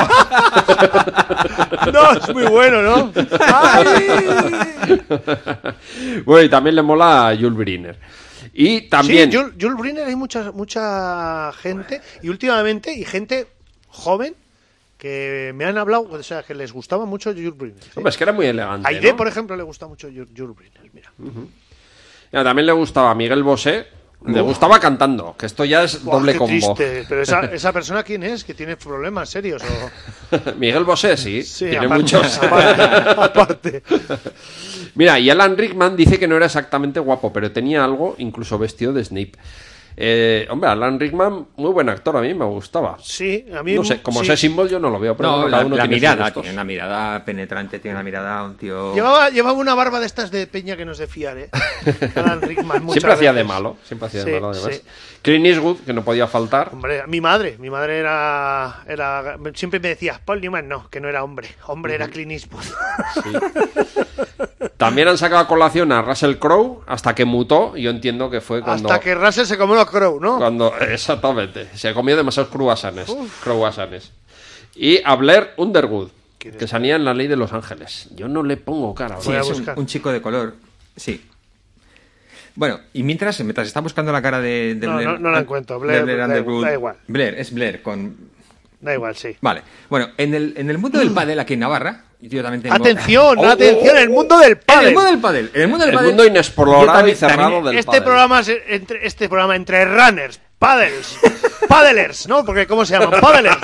No, es muy bueno, ¿no? ¡Ay! Bueno, y también le mola a Jules Briner. Y también... Sí, Jules Briner hay mucha gente, y últimamente, y gente joven, que me han hablado, o sea, que les gustaba mucho Jules Briner. ¿Sí? Hombre, es que era muy elegante, Aide, ¿no? por ejemplo, le gusta mucho Jules Briner, mira. Mira, también le gustaba a Miguel Bosé. Le gustaba cantando, que esto ya es Buah, doble qué combo. triste. Pero esa persona, ¿quién es? ¿Que tiene problemas serios? Miguel Bosé, sí. Sí, tiene aparte, muchos. aparte. Mira, y Alan Rickman dice que no era exactamente guapo, pero tenía algo, incluso vestido de Snape. Hombre, Alan Rickman, muy buen actor, a mí me gustaba. Sí, a mí... No sé, como sí. ese símbolo yo no lo veo, pero No, bueno, cada uno la tiene sus mirada, gustos. tiene una mirada penetrante, tiene una mirada, un tío... Llevaba una barba de estas de peña que nos de fiar, ¿eh? Alan Rickman, muchas Siempre hacía de veces. malo, Sí, además. sí. Clint Eastwood, que no podía faltar. Hombre, mi madre era siempre me decía, Paul Newman no, que no era hombre era Clint Eastwood. También han sacado a colación a Russell Crowe hasta que mutó. Yo entiendo que fue cuando... Hasta que Russell se comió los Crow, ¿no? Exactamente. Se comió demasiados croissants. Y a Blair Underwood, que salía en La Ley de los Ángeles. Yo no le pongo cara. Sí, Voy a es buscar. un chico de color. Sí. Bueno, y mientras está buscando la cara de No, Blair... no la encuentro. Blair, Underwood. da igual. Blair, es Blair con... Da igual, sí. Vale. Bueno, en el mundo del pádel aquí en Navarra, yo también tengo... Atención, Oh, atención, el mundo del En pádel. el mundo del pádel. En el mundo del El pádel, mundo inexplorado yo también- y cerrado también- del Este pádel. programa entre runners, padelers, ¿no? Porque ¿cómo se llaman? Padelers.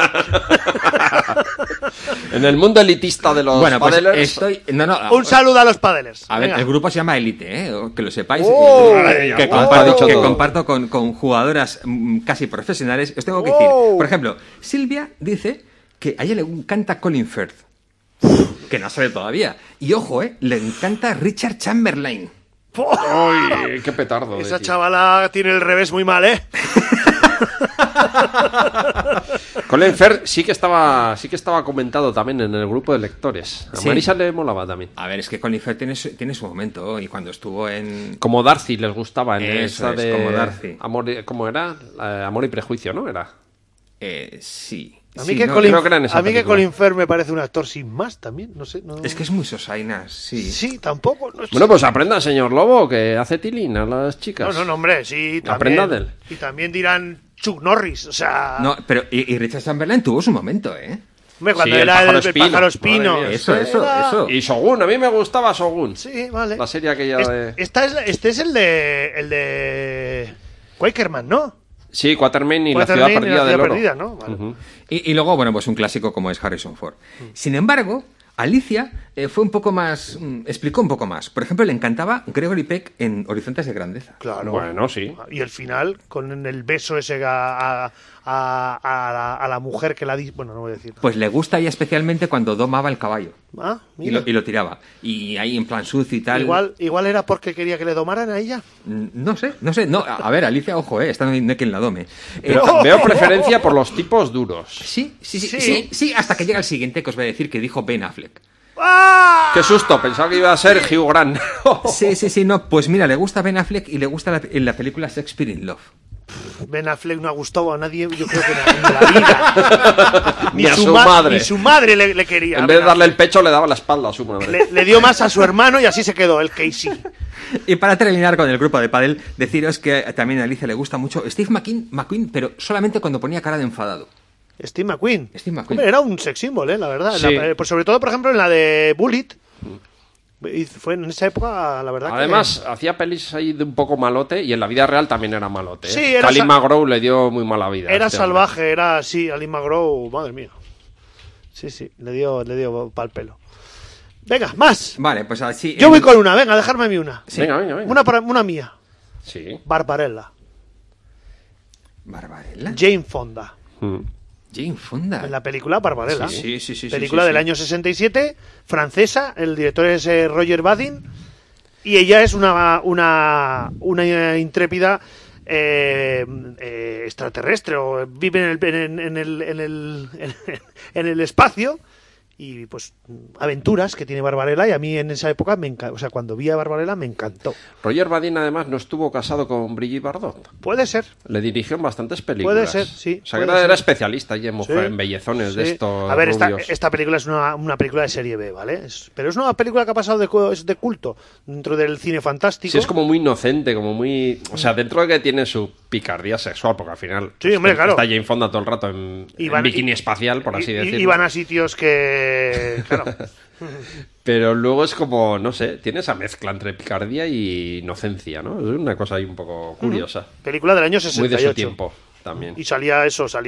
En el mundo elitista de los Bueno, pues padelers... estoy... No, Un saludo a los padelers. A ver, Venga. el grupo se llama Elite, que lo sepáis. Oh, que oh, comparto, ha dicho que todo. comparto con jugadoras casi profesionales. Os tengo que Oh. decir, por ejemplo, Silvia dice que a ella le encanta Colin Firth, que no sabe todavía. Y ojo, le encanta Richard Chamberlain. ¡Ay, qué petardo! Esa tío. chavala tiene el revés muy mal, ¿eh? Colin Firth sí que estaba comentado también en el grupo de lectores. A Sí. Marisa le molaba también. A ver, es que Colin Firth tiene su momento, y cuando estuvo en... Como Darcy les gustaba en Eso esa es, de como Darcy. Amor, ¿cómo era? Amor y prejuicio, ¿no? Era. Sí. A mí, Sí, que, no, Colin, creo que era en esa a mí que película. Colin Firth me parece un actor sin más también, no sé. No... Es que es muy sosainas, sí. Sí, tampoco. No sé. Bueno, pues aprenda, señor Lobo, que hace tilín a las chicas. No, hombre, sí, también. Aprenda de él. Y también dirán Chuck Norris, o sea... No, pero y Richard Chamberlain tuvo su momento, ¿eh? Hombre, cuando Sí, el era pájaro el espino. pájaro espino. Madre mía. Eso. Y Shogun, a mí me gustaba Shogun. Sí, vale. La serie aquella de... Este es el de Quakerman, ¿no? Sí, Quatermain y la Quatermain ciudad y perdida del oro. perdida, ¿no? Vale. Ujú. Y luego, bueno, pues un clásico como es Harrison Ford. Sin embargo, Alicia fue un poco más... explicó un poco más. Por ejemplo, le encantaba Gregory Peck en Horizontes de Grandeza. Claro. Bueno, sí. Y el final, con el beso ese a la mujer que la... Bueno, no voy a decir. Pues le gusta ella especialmente cuando domaba el caballo. Ah, Y mira. lo tiraba. Y ahí en plan sucio y tal. Igual era porque quería que le domaran a ella. No sé. No, a ver, Alicia, ojo, esta no hay quien la dome. Pero veo preferencia por los tipos duros. Sí, Sí. hasta que llega el siguiente que os voy a decir que dijo Ben Affleck. ¡Ah! ¡Qué susto! Pensaba que iba a ser Hugh Grant. Sí, no, pues mira, le gusta Ben Affleck y le gusta en la película Shakespeare in Love. Ben Affleck no ha gustado a nadie, yo creo que en la vida. Ni a su madre. Ni su madre le quería. En vez de darle el pecho, le daba la espalda a su madre. Le dio más a su hermano y así se quedó, el Casey. Y para terminar con el grupo de pádel, deciros que también a Alicia le gusta mucho Steve McQueen, pero solamente cuando ponía cara de enfadado. Steve McQueen. Steve McQueen. Hombre, era un sex symbol, la verdad. Sí. Pues sobre todo, por ejemplo, en la de Bullet. Y fue en esa época, la verdad. Además, hacía pelis ahí de un poco malote y en la vida real también era malote. Sí, ¿eh? era Cali sa- McGraw le dio muy mala vida. a era este salvaje, era así, Ali McGraw, madre mía. Sí, le dio pa'l pelo. Venga, más. Vale, pues así... Yo voy con una, venga, dejarme a mí una. hombre. Venga. Una mía. Sí. Barbarella. ¿Barbarella? Jane Fonda. Mm. Jane Fonda. En la película Barbarella. Sí. Película sí, del sí. año 67, francesa, el director es Roger Badin, y ella es una intrépida extraterrestre, o vive en el espacio, y pues aventuras que tiene Barbarella, y a mí en esa época me encantó, o sea, cuando vi a Barbarella me encantó. Roger Badin, además, no estuvo casado con Brigitte Bardot. Puede ser. Le dirigió en bastantes películas. Puede ser, sí, O sea, que puede era ser. especialista y en mujer, Sí, en bellezones de sí. estos A ver, rubios. esta película es una película de serie B, ¿vale? Pero es una película que ha pasado es de culto dentro del cine fantástico. Sí, es como muy inocente, como muy... O sea, dentro de que tiene su picardía sexual, porque al final... Sí, hombre, claro. Está Jane Fonda todo el rato en bikini espacial, por así decirlo. Y van a sitios que... Claro. Pero luego es como, no sé, tiene esa mezcla entre picardía y inocencia, ¿no? Es una cosa ahí un poco curiosa. Película del año Muy 68. de su tiempo también. Y salía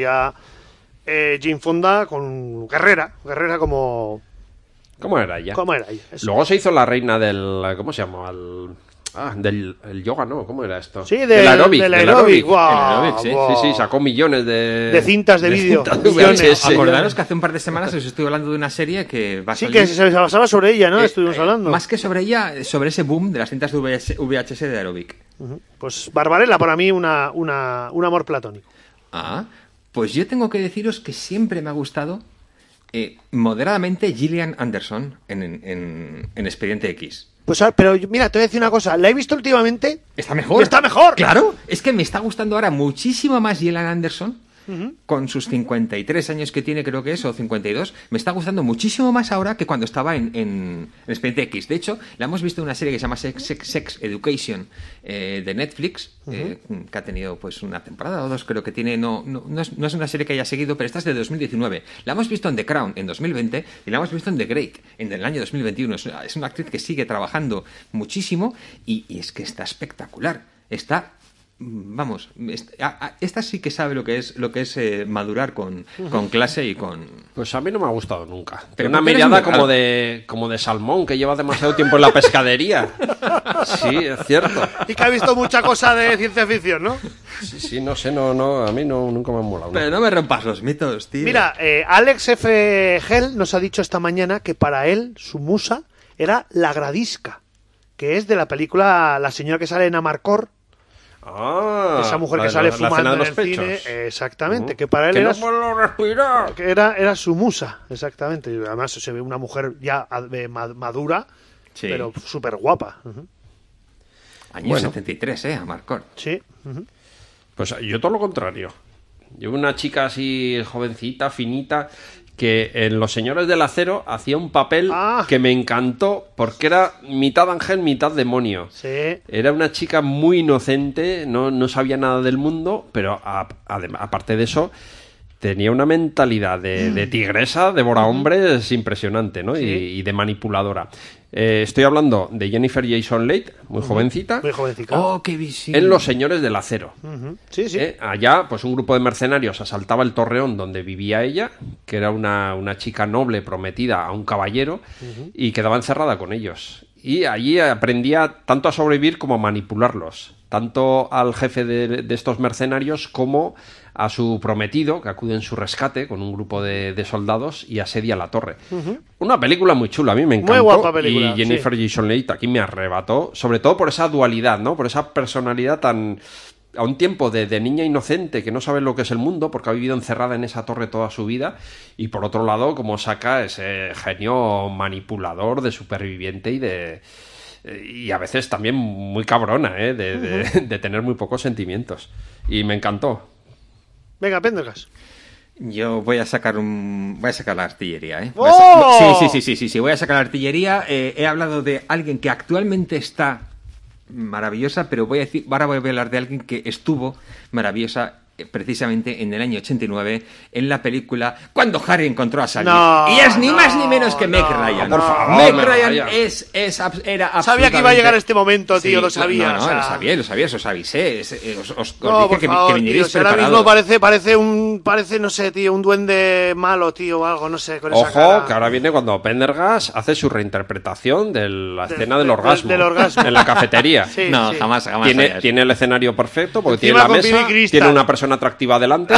Jane Fonda con Guerrera como... ¿Cómo era ella? ¿Cómo era ella? Eso. Luego se hizo la reina del... ¿Cómo se llama? Del el yoga, ¿no? ¿Cómo era esto? Sí, del aeróbic. del del aeróbic. aeróbic. Guau, El aeróbic, sí. guau. Sí, sacó millones De cintas de vídeo. cintas de Millones. VHS. Acordaros que hace un par de semanas os estoy hablando de una serie que va a Sí, salir... que se basaba sobre ella, ¿no? Estuvimos hablando. Más que sobre ella, sobre ese boom de las cintas de VHS de aeróbic. Pues Barbarella, para mí, un amor platónico. Ah, pues yo tengo que deciros que siempre me ha gustado moderadamente Gillian Anderson en Expediente X. Pues, pero mira, te voy a decir una cosa. La he visto últimamente. ¿Está mejor? ¡Está mejor! Claro, es que me está gustando ahora muchísimo más Gillian Anderson, con sus 53 años que tiene, creo que es, o 52. Me está gustando muchísimo más ahora que cuando estaba en Expediente X. De hecho, la hemos visto en una serie que se llama Sex Education de Netflix, que ha tenido pues una temporada o dos, creo que tiene. No es una serie que haya seguido, pero esta es de 2019. La hemos visto en The Crown en 2020 y la hemos visto en The Great en el año 2021. Es una actriz que sigue trabajando muchísimo y es que está espectacular. Está... Vamos, esta sí que sabe lo que es madurar con clase y con... Pues a mí no me ha gustado nunca. Pero Pero una porque eres mirada muy raro. como de salmón que lleva demasiado tiempo en la pescadería. Sí, es cierto. Y que ha visto mucha cosa de ciencia ficción, ¿no? Sí, no sé, no, a mí nunca me han molado. ¿no? Pero no me rompas los mitos, tío. Mira, Alex F. Hell nos ha dicho esta mañana que para él su musa era la Gradisca, que es de la película La señora que sale en Amarcor, Ah, esa mujer la que de sale la fumando cena de en los el pechos. cine, exactamente, que para él Que era, no puedo respirar. que era su musa, exactamente. Y además se ve una mujer ya madura, Sí. pero súper guapa. Año Bueno. 73, Amarcord. Sí. Pues yo todo lo contrario. Yo una chica así jovencita, finita, que en Los Señores del Acero hacía un papel que me encantó porque era mitad ángel, mitad demonio. Sí. Era una chica muy inocente, no sabía nada del mundo, pero aparte de eso tenía una mentalidad de tigresa, devora hombres impresionante, ¿no? Sí. Y de manipuladora. Estoy hablando de Jennifer Jason Leigh, muy jovencita. Muy jovencita. Oh, qué visión. En Los Señores del Acero. Sí, sí. Allá, pues un grupo de mercenarios asaltaba el torreón donde vivía ella, que era una chica noble prometida a un caballero, y quedaba encerrada con ellos. Y allí aprendía tanto a sobrevivir como a manipularlos. Tanto al jefe de estos mercenarios como a su prometido, que acude en su rescate con un grupo de soldados y asedia la torre. Una película muy chula, a mí me encantó. Muy guapa película, y Jennifer Jason Leigh aquí me arrebató, sobre todo por esa dualidad, ¿no? Por esa personalidad tan... a un tiempo de niña inocente que no sabe lo que es el mundo porque ha vivido encerrada en esa torre toda su vida, y por otro lado como saca ese genio manipulador de superviviente y a veces también muy cabrona, de tener muy pocos sentimientos, y me encantó. Venga, Pendergast. Yo voy a sacar la artillería, ¿eh? ¡Oh! Sí, voy a sacar la artillería. He hablado de alguien que actualmente está maravillosa, pero ahora voy a hablar de alguien que estuvo maravillosa precisamente en el año 89 en la película Cuando Harry encontró a Sally. Y es ni más ni menos que Meg Ryan. Por favor, Meg Meg Ryan Ryan. era absolutamente... Sabía que iba a llegar este momento, tío, Sí, lo sabía. No, o sea... lo sabía, os avisé. Os No, dije por que favor, vinierais tío, si ahora preparados. mismo parece, no sé, tío, un duende malo, tío, o algo, no sé, con esa Ojo, cara. que ahora viene cuando Pendergast hace su reinterpretación de la escena del orgasmo. Del orgasmo. En la cafetería. Sí, No, sí. jamás. Tiene el escenario perfecto porque Encima tiene la con mesa, Billy Crystal. tiene una persona atractiva delante.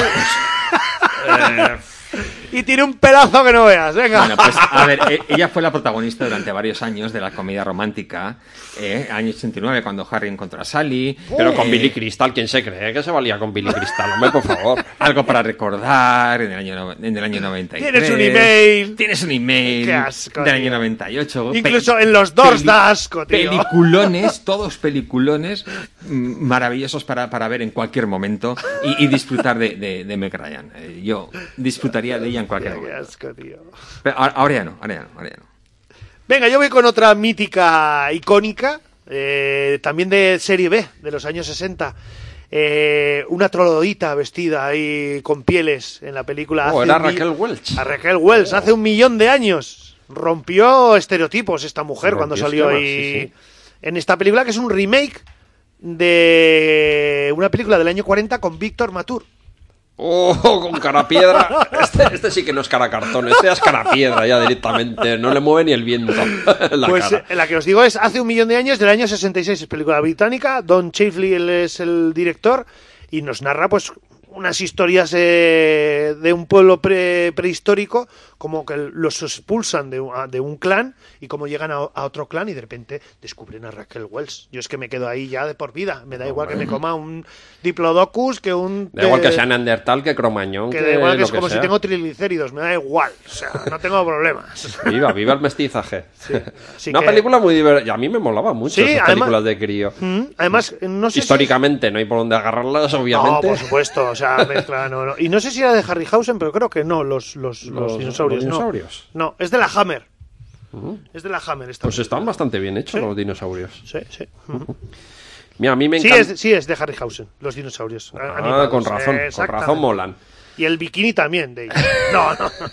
Y tiene un pedazo que no veas, venga. Bueno, pues a ver, ella fue la protagonista durante varios años de la comedia romántica, año 89, cuando Harry encontró a Sally. Pero con Billy Crystal, ¿quién se cree que se valía con Billy Crystal? Hombre, por favor. Algo para recordar en el año 93. Tienes un email. Qué asco, del tío. año 98. Incluso en los Doors da asco, tío. Peliculones, todos peliculones maravillosos para ver en cualquier momento y disfrutar de Meg Ryan. Yo disfrutaría de ella en cualquier Qué momento. asco, tío. Pero ahora ya no. Venga, yo voy con otra mítica icónica, también de serie B, de los años 60. Una troglodita vestida ahí con pieles en la película. Era Raquel Welch. A Raquel Welch, hace 1.000.000 de años. Rompió estereotipos esta mujer cuando salió esquemas, ahí sí. en esta película, que es un remake de una película del año 40 con Víctor Matur. Oh, con cara piedra. Este sí que no es cara cartón, este es cara piedra ya directamente. No le mueve ni el viento. Pues la que os digo es hace 1.000.000 de años, del año 66, es película británica. Don Chafley él es el director y nos narra pues unas historias de un pueblo prehistórico, como que los expulsan de un clan y como llegan a otro clan y de repente descubren a Raquel Welch. Yo es que me quedo ahí ya de por vida. Me da igual que me coma un Diplodocus que un... Da igual que sea Neandertal, que Cromañón, que da igual que es lo como sea. si tengo triglicéridos, me da igual. O sea, no tengo problemas. Viva el mestizaje. Así Una que- película muy divertida. A mí me molaba mucho Sí, esas además- películas de crío. Además, no sé si... Históricamente no hay por dónde agarrarlas, No, obviamente. por supuesto, o sea, mezcla, no. Y no sé si era de Harryhausen, pero creo que no, los dinosaurios. los dinosaurios. No, es de la Hammer. Es de la Hammer esta Pues película. están bastante bien hechos Sí. los dinosaurios. Sí, sí. Mira, a mí me Sí, encanta. sí, es de Harryhausen, los dinosaurios. Ah, animados. con razón Exactamente. molan. Y el bikini también de ella. No.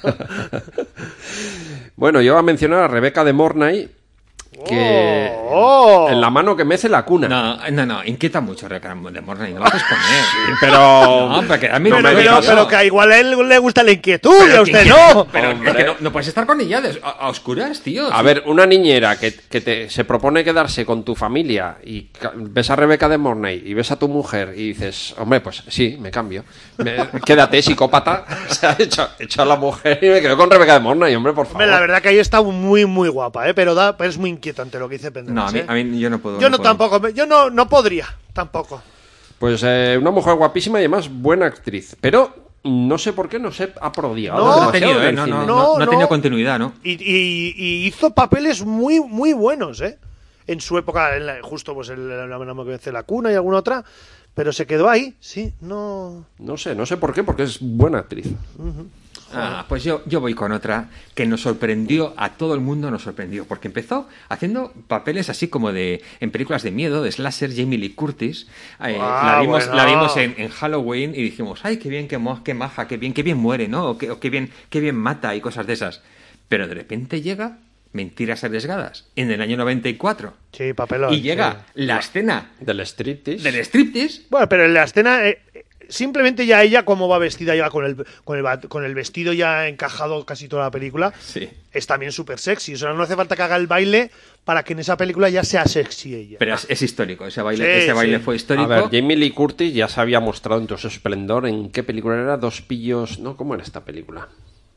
Bueno, yo voy a mencionar a Rebeca de Mornay, que Oh. en la mano que mece la cuna. No, inquieta mucho Rebeca de Mornay, no la puedes poner. Pero No, pero que a mí Pero, no me pero, digas pero eso. que a igual a él le gusta la inquietud y a Pero usted que- no. Pero Hombre. es que no puedes estar con ella a oscuras, tío. a ver, una niñera que se propone quedarse con tu familia y ves a Rebeca de Mornay y ves a tu mujer y dices, hombre, pues sí, me cambio. Quédate, psicópata. O sea, echo a la mujer y me quedo con Rebeca de Mornay, hombre, por favor. Hombre, la verdad que ahí está muy, muy guapa, pero es muy inquietante lo que dice Pendergast. No, a mí yo no puedo. Yo no puedo. tampoco, yo no podría, tampoco. Pues una mujer guapísima y además buena actriz. Pero no sé por qué no se ha prodigado. No, No ha demasiado tenido, en el no cine. No, ha tenido no. continuidad, ¿no? Y hizo papeles muy, muy buenos, ¿eh? en su época, justo pues no me convence La Cuna y alguna otra, pero se quedó ahí, sí, no... No sé por qué, porque es buena actriz. Pues yo voy con otra que nos sorprendió, a todo el mundo nos sorprendió, porque empezó haciendo papeles así como en películas de miedo, de slasher, Jamie Lee Curtis. La vimos en Halloween y dijimos, ay, qué bien, qué maja, qué bien muere, ¿no? O qué bien mata y cosas de esas. Pero de repente llega Mentiras arriesgadas en el año 94. Sí, papelón. Y llega la escena del striptease. Bueno, pero en la escena... simplemente ya ella como va vestida, ya con el vestido ya encajado casi toda la película, sí, es también súper sexy. O sea, no hace falta que haga el baile para que en esa película ya sea sexy ella. Pero es histórico, ese baile fue histórico. A ver, Jamie Lee Curtis ya se había mostrado en todo su esplendor. ¿En qué película era? Dos pillos... ¿No? ¿Cómo era esta película?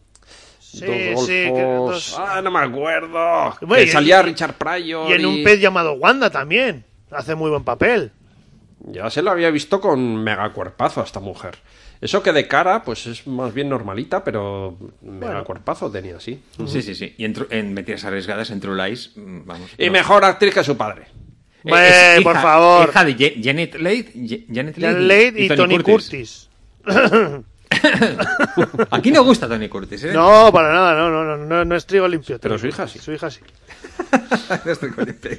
No me acuerdo. Bueno, que salía Richard Pryor. Y en un pez llamado Wanda también. Hace muy buen papel. Ya se la había visto con mega cuerpazo a esta mujer. Eso que de cara, pues es más bien normalita, pero mega cuerpazo tenía, sí. Sí. Y en Mentiras arriesgadas, en True Lies, vamos. Y mejor actriz que su padre. Por favor. Hija de Janet Leigh y Tony Curtis. Aquí no gusta Tony Curtis, ¿eh? No, para nada, no es trigo limpio. Pero su hija sí. Su hija sí. No es trigo limpio.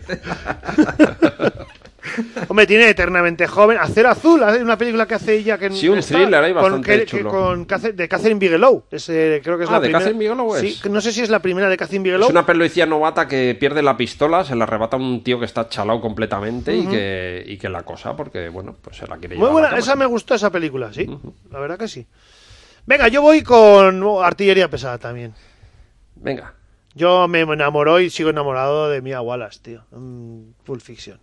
Hombre, tiene Eternamente Joven. Acero Azul, una película que hace ella que sí, un thriller ahí bastante chulo. De Catherine Bigelow. Creo que es la de primera. Catherine Bigelow es. Sí, no sé si es la primera de Catherine Bigelow. Es una peluicía novata que pierde la pistola, se la arrebata a un tío que está chalado completamente y que la cosa porque, bueno, pues se la quiere llevar. Muy buena, esa me gustó esa película, sí. La verdad que sí. Venga, yo voy con Artillería Pesada también. Venga. Yo me enamoró y sigo enamorado de Mia Wallace, tío. Pulp Fiction.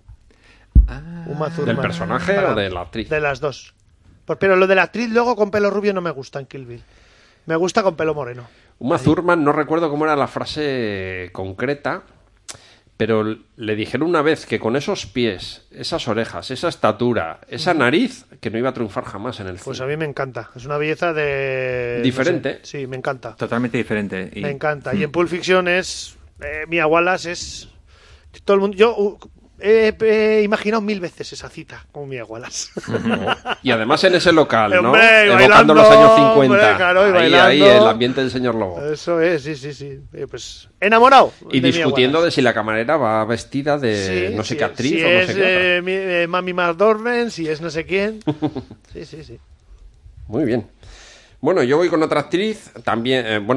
Uma Thurman. ¿Del personaje o de la actriz? De las dos. Pero lo de la actriz luego con pelo rubio no me gusta en Kill Bill. Me gusta con pelo moreno. Uma Thurman, no recuerdo cómo era la frase concreta, pero le dijeron una vez que con esos pies, esas orejas, esa estatura, esa nariz, que no iba a triunfar jamás en el cine. Pues a mí me encanta. Es una belleza de... diferente. No sé. Sí, me encanta. Totalmente diferente. Me encanta. Y en Pulp Fiction es... Mia Wallace es... Todo el mundo... Yo... He imaginado 1000 veces esa cita con Mia Wallace. Y además en ese local, ¿no? Hombre, evocando los años 50. Hombre, claro, ahí, el ambiente del señor Lobo. Eso es, sí. Pues enamorado. Y discutiendo de si la camarera va vestida de no sé qué actriz si o no sé qué otra. Mami McDormand, si es no sé quién. Sí. Muy bien. Bueno, yo voy con otra actriz, también,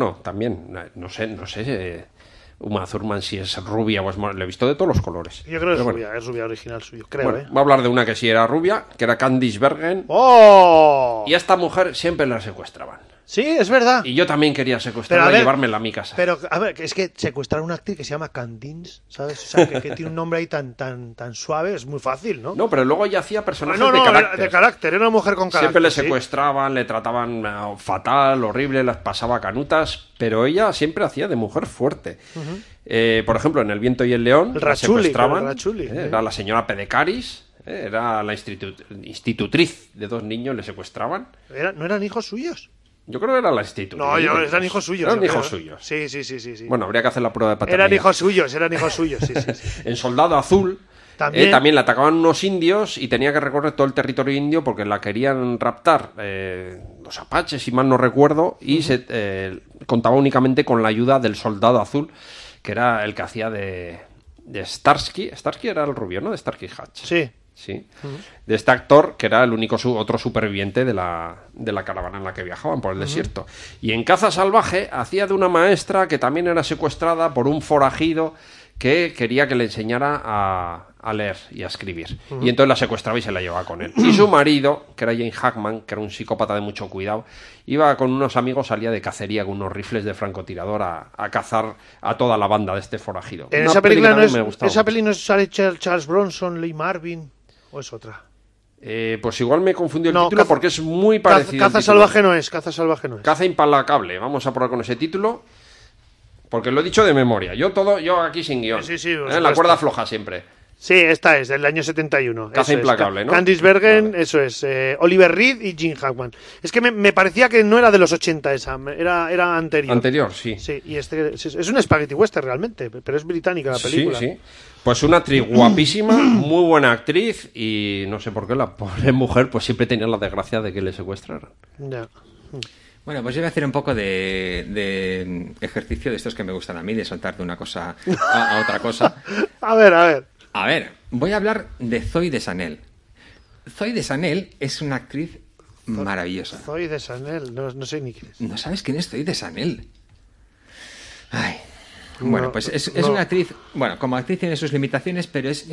no sé... Uma Thurman si es rubia o es morena, le he visto de todos los colores. Yo creo que es rubia original suyo, creo. Bueno, voy a hablar de una que sí era rubia, que era Candice Bergen. ¡Oh! Y a esta mujer siempre la secuestraban. Sí, es verdad. Y yo también quería secuestrarla y llevármela a mi casa. Pero, a ver, es que secuestrar a una actriz que se llama Candice, ¿sabes? O sea, que tiene un nombre ahí tan suave, es muy fácil, ¿no? No, pero luego ella hacía personajes de carácter. De carácter, era una mujer con carácter. Siempre le secuestraban, le trataban fatal, horrible, las pasaba canutas, pero ella siempre hacía de mujer fuerte. Por ejemplo, en El viento y el león, la secuestraban. Era la señora Pedecaris. Era la institutriz de 2 niños, le secuestraban. ¿No eran hijos suyos? Yo creo que era la institutriz. No, eran hijos suyos. Eran hijos suyos. Sí. Bueno, habría que hacer la prueba de paternidad. Eran hijos suyos, sí. En Soldado Azul también la atacaban unos indios y tenía que recorrer todo el territorio indio porque la querían raptar los apaches, si mal no recuerdo, y se contaba únicamente con la ayuda del Soldado Azul, que era el que hacía de Starsky. Starsky era el rubio, ¿no? De Starsky Hatch. Sí. De este actor, que era el único otro superviviente de la caravana en la que viajaban por el desierto. Y en Caza Salvaje hacía de una maestra que también era secuestrada por un forajido que quería que le enseñara a leer y a escribir. Y entonces la secuestraba y se la llevaba con él. Y su marido, que era Jane Hackman, que era un psicópata de mucho cuidado, iba con unos amigos, salía de cacería con unos rifles de francotirador a cazar a toda la banda de este forajido. En esa película esa peli no sale Charles Bronson, Lee Marvin, ¿o es otra? Pues igual me confundió el título porque es muy parecido. Caza Salvaje no es. Caza Implacable, vamos a probar con ese título. Porque lo he dicho de memoria. Yo aquí sin guión. Sí, la cuerda floja siempre. Sí, esta es, del año 71. Caza implacable, ¿no? Candice Bergen, Vale. eso es. Oliver Reed y Gene Hackman. Es que me parecía que no era de los 80 esa, era anterior. Anterior, sí. Sí, y este es un spaghetti western realmente, pero es británica la película. Sí, sí. Pues una actriz guapísima, muy buena actriz, y no sé por qué la pobre mujer pues siempre tenía la desgracia de que le secuestraran. Ya. Bueno, pues yo voy a hacer un poco de ejercicio de estos que me gustan a mí, de saltar de una cosa a otra cosa. A ver. A ver, voy a hablar de Zoe Deschanel. Zoe Deschanel es una actriz maravillosa. Zoe Deschanel, no sé ni quién es. ¿No sabes quién es Zoe Deschanel? Ay. Bueno, No, pues es no. una actriz... Bueno, como actriz tiene sus limitaciones, pero es...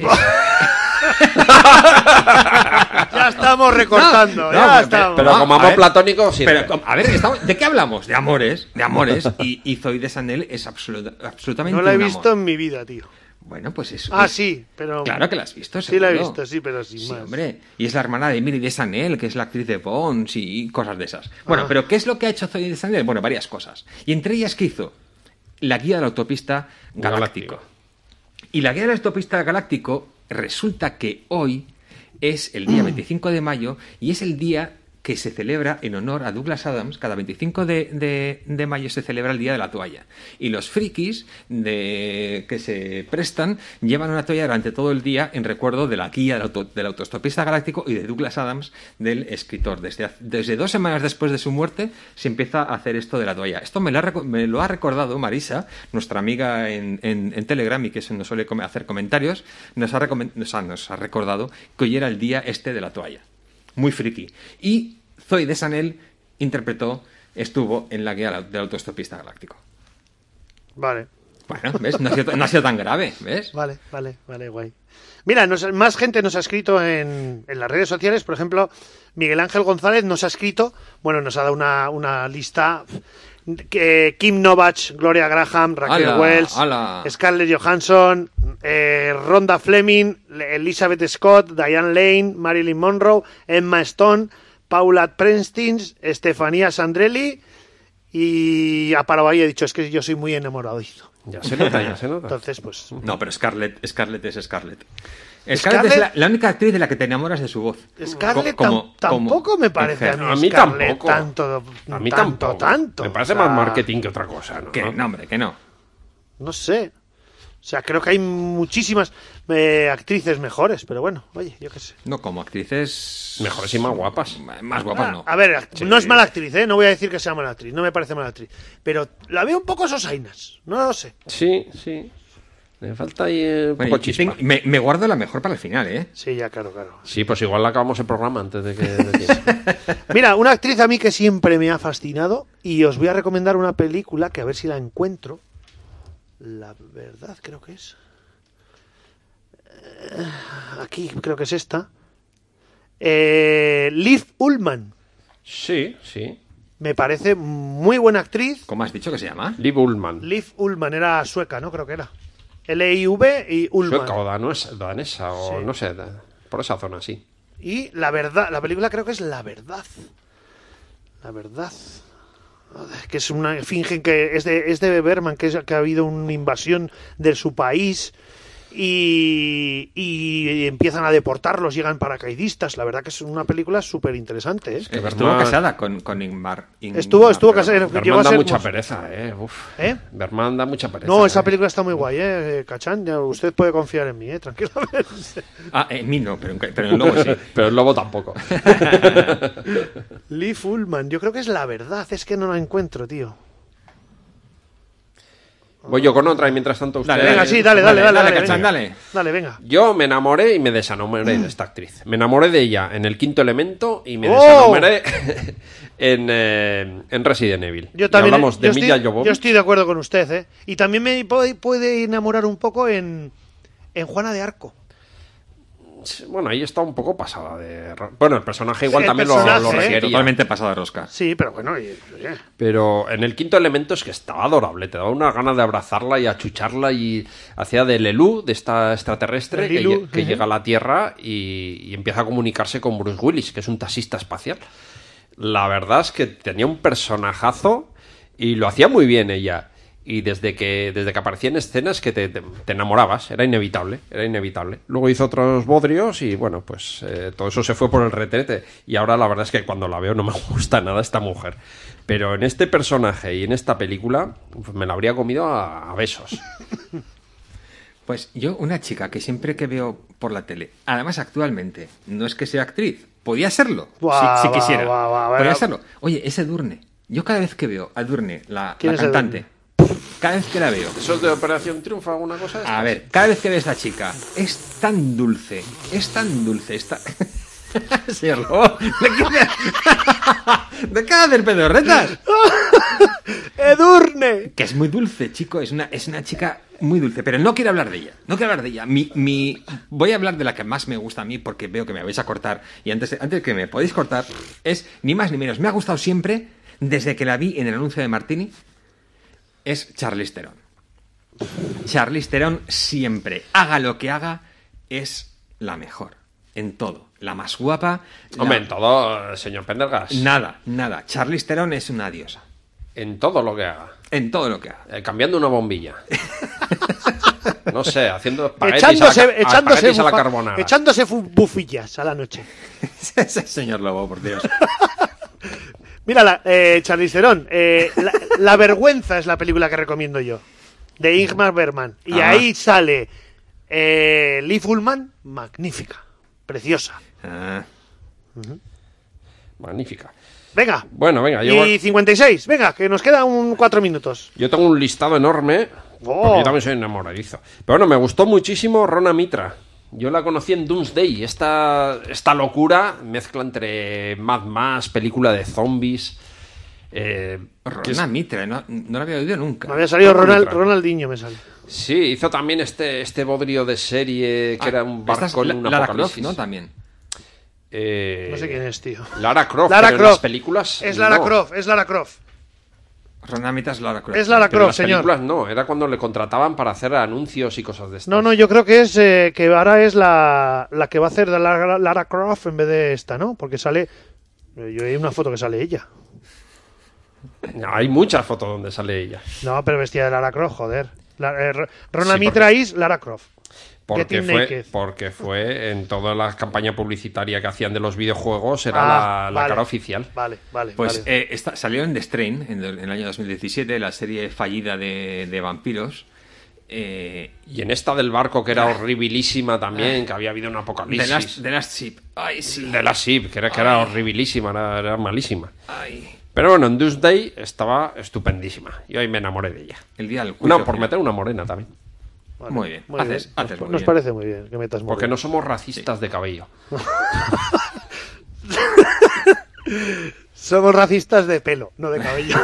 Ya estamos recortando, ya estamos. Pero No, como a amor ver, platónico, sí. Pero, a ver, ¿de qué hablamos? De amores, y Zoe Deschanel es absolutamente No la he un visto amor. en mi vida, tío. Bueno, pues es... Ah, sí, pero... Claro que la has visto, Sí la he seguro. visto, sí, pero sin Sí, más. hombre. Y es la hermana de Emily Deschanel, que es la actriz de Bones y cosas de esas. Bueno, pero ¿qué es lo que ha hecho Zoe Deschanel? Bueno, varias cosas. Y entre ellas, ¿qué hizo? La guía de la autopista Galáctico. Y la guía de la autopista Galáctico resulta que hoy es el día 25 de mayo y es el día que se celebra en honor a Douglas Adams. Cada 25 de mayo se celebra el Día de la Toalla. Y los frikis que se prestan llevan una toalla durante todo el día en recuerdo de la guía del autostopista galáctico y de Douglas Adams, del escritor. Desde 2 semanas después de su muerte se empieza a hacer esto de la toalla. Esto me lo ha recordado Marisa, nuestra amiga en Telegram, y que nos suele hacer comentarios. Nos ha recordado que hoy era el día este de la toalla. Muy friki. Y Zoe Deschanel estuvo en la guía del autostopista galáctico. Vale. Bueno, ¿ves? No ha sido tan grave, ¿ves? Vale, guay. Mira, más gente nos ha escrito en las redes sociales. Por ejemplo, Miguel Ángel González nos ha escrito, nos ha dado una lista que Kim Novak, Gloria Graham, Raquel Welch, Scarlett Johansson, Rhonda Fleming, Elizabeth Scott, Diane Lane, Marilyn Monroe, Emma Stone, Paula Prentice, Estefanía Sandrelli y a parado ahí he dicho, es que yo soy muy enamoradizo. Ya se nota. Entonces, pues... No, pero Scarlett es Scarlett. Scarlett Es la única actriz de la que te enamoras de su voz. Scarlett tampoco me parece a mí. A mí Scarlett tampoco. Tanto. Me parece más marketing que otra cosa, ¿no? No, hombre, que no. No sé. O sea, creo que hay muchísimas actrices mejores, pero bueno, oye, yo qué sé. No, como actrices... Mejores y más guapas. Más guapas no. A ver, no es mala actriz, ¿eh? No voy a decir que sea mala actriz, no me parece mala actriz. Pero la veo un poco sosainas, no lo sé. Sí. Le falta ahí un poco chispa. Me guardo la mejor para el final, ¿eh? Sí, ya, claro. Sí, pues igual la acabamos el programa antes de que... Mira, una actriz a mí que siempre me ha fascinado y os voy a recomendar una película que a ver si la encuentro. La verdad, creo que es. Aquí, creo que es esta. Liv Ullmann. Sí. Me parece muy buena actriz. ¿Cómo has dicho que se llama? Liv Ullmann. Liv Ullmann, era sueca, ¿no? Creo que era. L-I-V y Ullmann. Sueca o danesa o Sí. no sé, por esa zona, sí. Y la verdad, la película creo que es La Verdad. La Verdad. Que es una... Fingen que es de Berman, que ha habido una invasión de su país y empiezan a deportarlos, llegan paracaidistas. La verdad que es una película súper interesante, ¿eh? Estuvo casada con Ingmar. Estuvo casada. Llegó a Berman da ser... mucha pereza, Uf. ¿Eh? Berman da mucha pereza. No, esa película está muy guay, Cachán. Ya usted puede confiar en mí, tranquilamente. En mí no, pero en el lobo sí. Pero el lobo tampoco. Liv Ullmann, yo creo que es La Verdad. Es que no la encuentro, tío. Voy yo con otra y mientras tanto usted... Venga, sí, dale, Cachán, venga. dale. Dale, venga. Yo me enamoré y me desenamoré de esta actriz. Me enamoré de ella en El Quinto Elemento y me desenamoré en Resident Evil. Yo también. Y hablamos de Milla Jovovich. Yo estoy de acuerdo con usted, ¿eh? Y también me puede enamorar un poco en Juana de Arco. Bueno, ahí está un poco pasada de... Bueno, el personaje igual El también personaje, lo requería. Totalmente pasada de rosca. Sí, pero bueno, oye. Pero en El Quinto Elemento es que estaba adorable. Te daba una gana de abrazarla y achucharla y hacía de Lelú, de esta extraterrestre que llega a la Tierra y empieza a comunicarse con Bruce Willis, que es un taxista espacial. La verdad es que tenía un personajazo y lo hacía muy bien ella. Y desde que aparecían escenas que te enamorabas, era inevitable. Luego hizo otros bodrios y bueno, pues todo eso se fue por el retrete. Y ahora la verdad es que cuando la veo no me gusta nada esta mujer. Pero en este personaje y en esta película pues me la habría comido a besos. Pues yo, una chica que siempre que veo por la tele, además actualmente, no es que sea actriz, podía serlo, si quisiera. Podría serlo. Oye, es Edurne. Yo cada vez que veo a Edurne, la cantante, cada vez que la veo... ¿Eso es de Operación Triunfo, alguna cosa de estas? A ver, cada vez que veo a esta chica, es tan dulce, está... Señor Lobo, ¿de qué hacer pedorretas? ¡Edurne! Que es muy dulce, chico, es una chica muy dulce, pero no quiero hablar de ella, voy a hablar de la que más me gusta a mí, porque veo que me vais a cortar, y antes que me podéis cortar, es ni más ni menos, me ha gustado siempre, desde que la vi en el anuncio de Martini, es Charlize Theron. Charlize Theron siempre, haga lo que haga, es la mejor. En todo. La más guapa. Hombre, en todo, señor Pendergast. Nada. Charlize Theron es una diosa. En todo lo que haga. En todo lo que haga. Cambiando una bombilla. No sé, haciendo espaguetis a la carbonara. Echándose bufillas a la noche. Ese señor Lobo, por Dios. Mira, Charlize Theron. La vergüenza es la película que recomiendo yo. De Ingmar Bergman. Y ahí sale Lee Fullman, magnífica. Preciosa. Magnífica. Venga. Bueno, venga. Y 56. Venga, que nos quedan 4 minutos. Yo tengo un listado enorme. Porque yo también soy enamoradizo. Pero bueno, me gustó muchísimo Rona Mitra. Yo la conocí en Doomsday. Esta locura, mezcla entre Mad Max, película de zombies. Rona Mitra, no la había oído nunca. Me había salido Ronaldinho, me sale. Sí, hizo también este bodrio de serie que era un barco en un Lara apocalipsis. Croft, ¿no? También. No sé quién es, tío. Lara Croft, Lara pero Croft. en las películas Es Lara no. Croft. Rona Mitra es Lara Croft. Es Lara Pero en Croft, las señor. películas no, era cuando le contrataban para hacer anuncios y cosas de estas. No, yo creo que es que ahora es la que va a hacer de Lara Croft en vez de esta, ¿no? Porque sale... Yo hay una foto que sale ella. No, hay muchas fotos donde sale ella. No, pero vestida de Lara Croft, joder. Rona Mitra is Lara Croft. Porque fue en toda la campaña publicitaria que hacían de los videojuegos, era la cara oficial. Vale. Pues salió en The Strain en el año 2017, la serie fallida de vampiros. Y en esta del barco, que era horribilísima también, que había habido un apocalipsis. The Last Ship. Ay, sí. The Last Ship, que era horribilísima, era malísima. Ay. Pero bueno, en Doomsday estaba estupendísima. Y hoy me enamoré de ella. El día del juicio Por final. meter una morena también. Vale, muy bien. Haces muy nos bien. parece muy bien que metas muy Porque bien. no somos racistas de cabello. Somos racistas de pelo, no de cabello.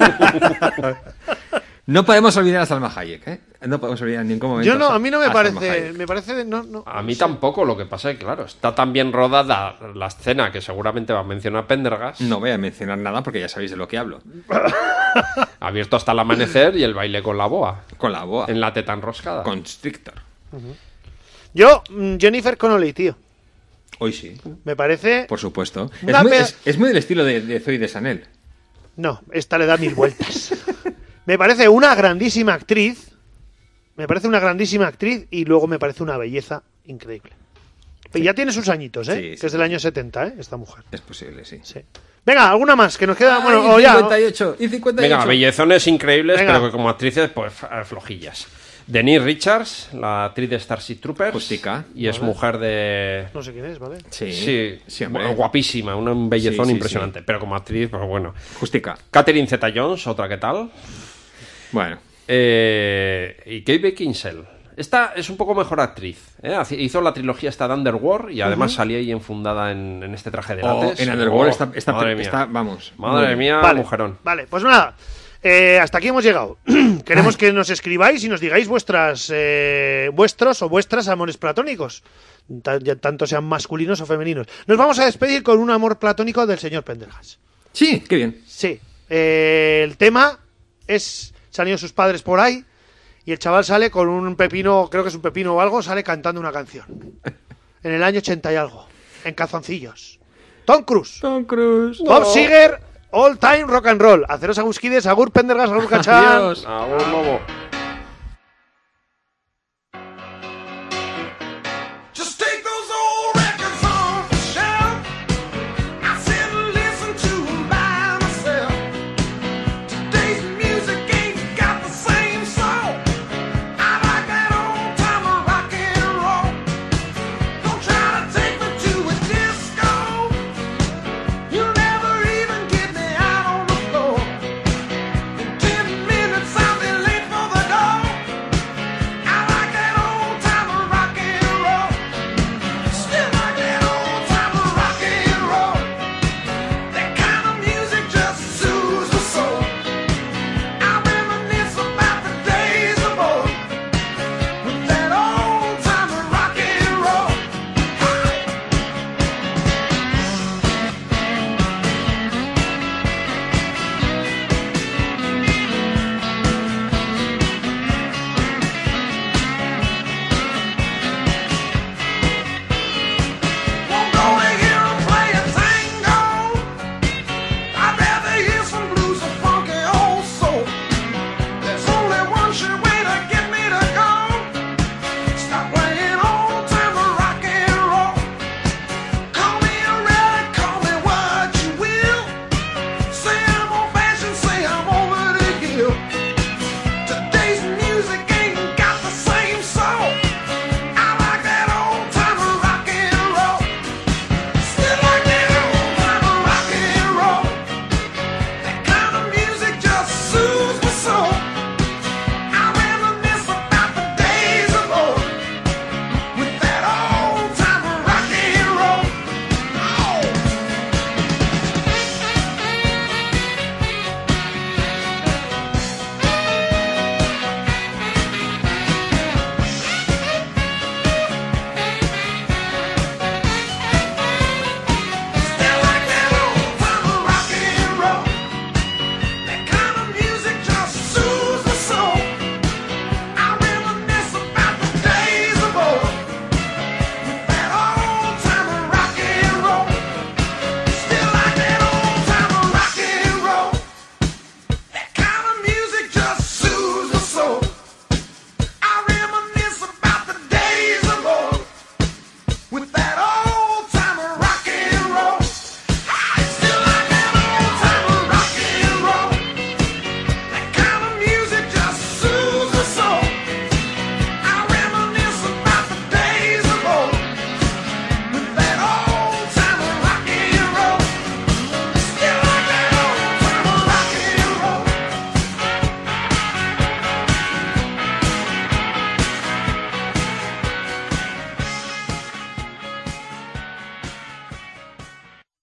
No podemos olvidar a Salma Hayek, ¿eh? No podemos olvidar en ningún momento. A mí no me a Salma parece. Hayek. Me parece. No, A mí tampoco, lo que pasa es que, claro, está tan bien rodada la escena que seguramente va a mencionar Pendergast. No voy a mencionar nada porque ya sabéis de lo que hablo. Abierto hasta el amanecer y el baile con la boa. Con la boa. En la teta enroscada. Constrictor. Yo, Jennifer Connelly, tío. Hoy sí. Me parece. Por supuesto. Una Es muy del estilo de Zoe Deschanel. No, esta le da 1000 vueltas. Me parece una grandísima actriz. Y luego me parece una belleza increíble. Pero ya tiene sus añitos, ¿eh? Sí, que sí, es del año 70, ¿eh? Esta mujer. Es posible, sí. Sí. Venga, alguna más, que nos queda... Y 58. Venga, bellezones increíbles, Venga. pero que como actrices, pues flojillas. Denise Richards, la actriz de Starship Troopers. Justica. Y es mujer de... No sé quién es, ¿vale? Sí, hombre. Guapísima, un bellezón Sí, impresionante. sí. Pero como actriz, pues bueno. Justica. Catherine Zeta-Jones, otra que tal. Bueno. Y Kate Beckinsale. Esta es un poco mejor actriz. Hizo la trilogía esta de Underworld y además salía ahí enfundada en este traje de látex. En Underworld madre mía. está, vamos. Madre mía, Vale, mujerón. Vale, pues nada. Hasta aquí hemos llegado. Queremos que nos escribáis y nos digáis vuestros o vuestras amores platónicos. Tanto sean masculinos o femeninos. Nos vamos a despedir con un amor platónico del señor Pendergast. Sí, qué bien. Sí. El tema es... Se han ido sus padres por ahí y el chaval sale con un pepino, creo que es un pepino o algo, sale cantando una canción. En el año 80 y algo. En calzoncillos. Tom Cruise. Tom Cruise. Bob Seger All Time Rock and Roll. Haceros agusquides, agur Pendergas, agur Cachán. Adiós. Agur, lobo.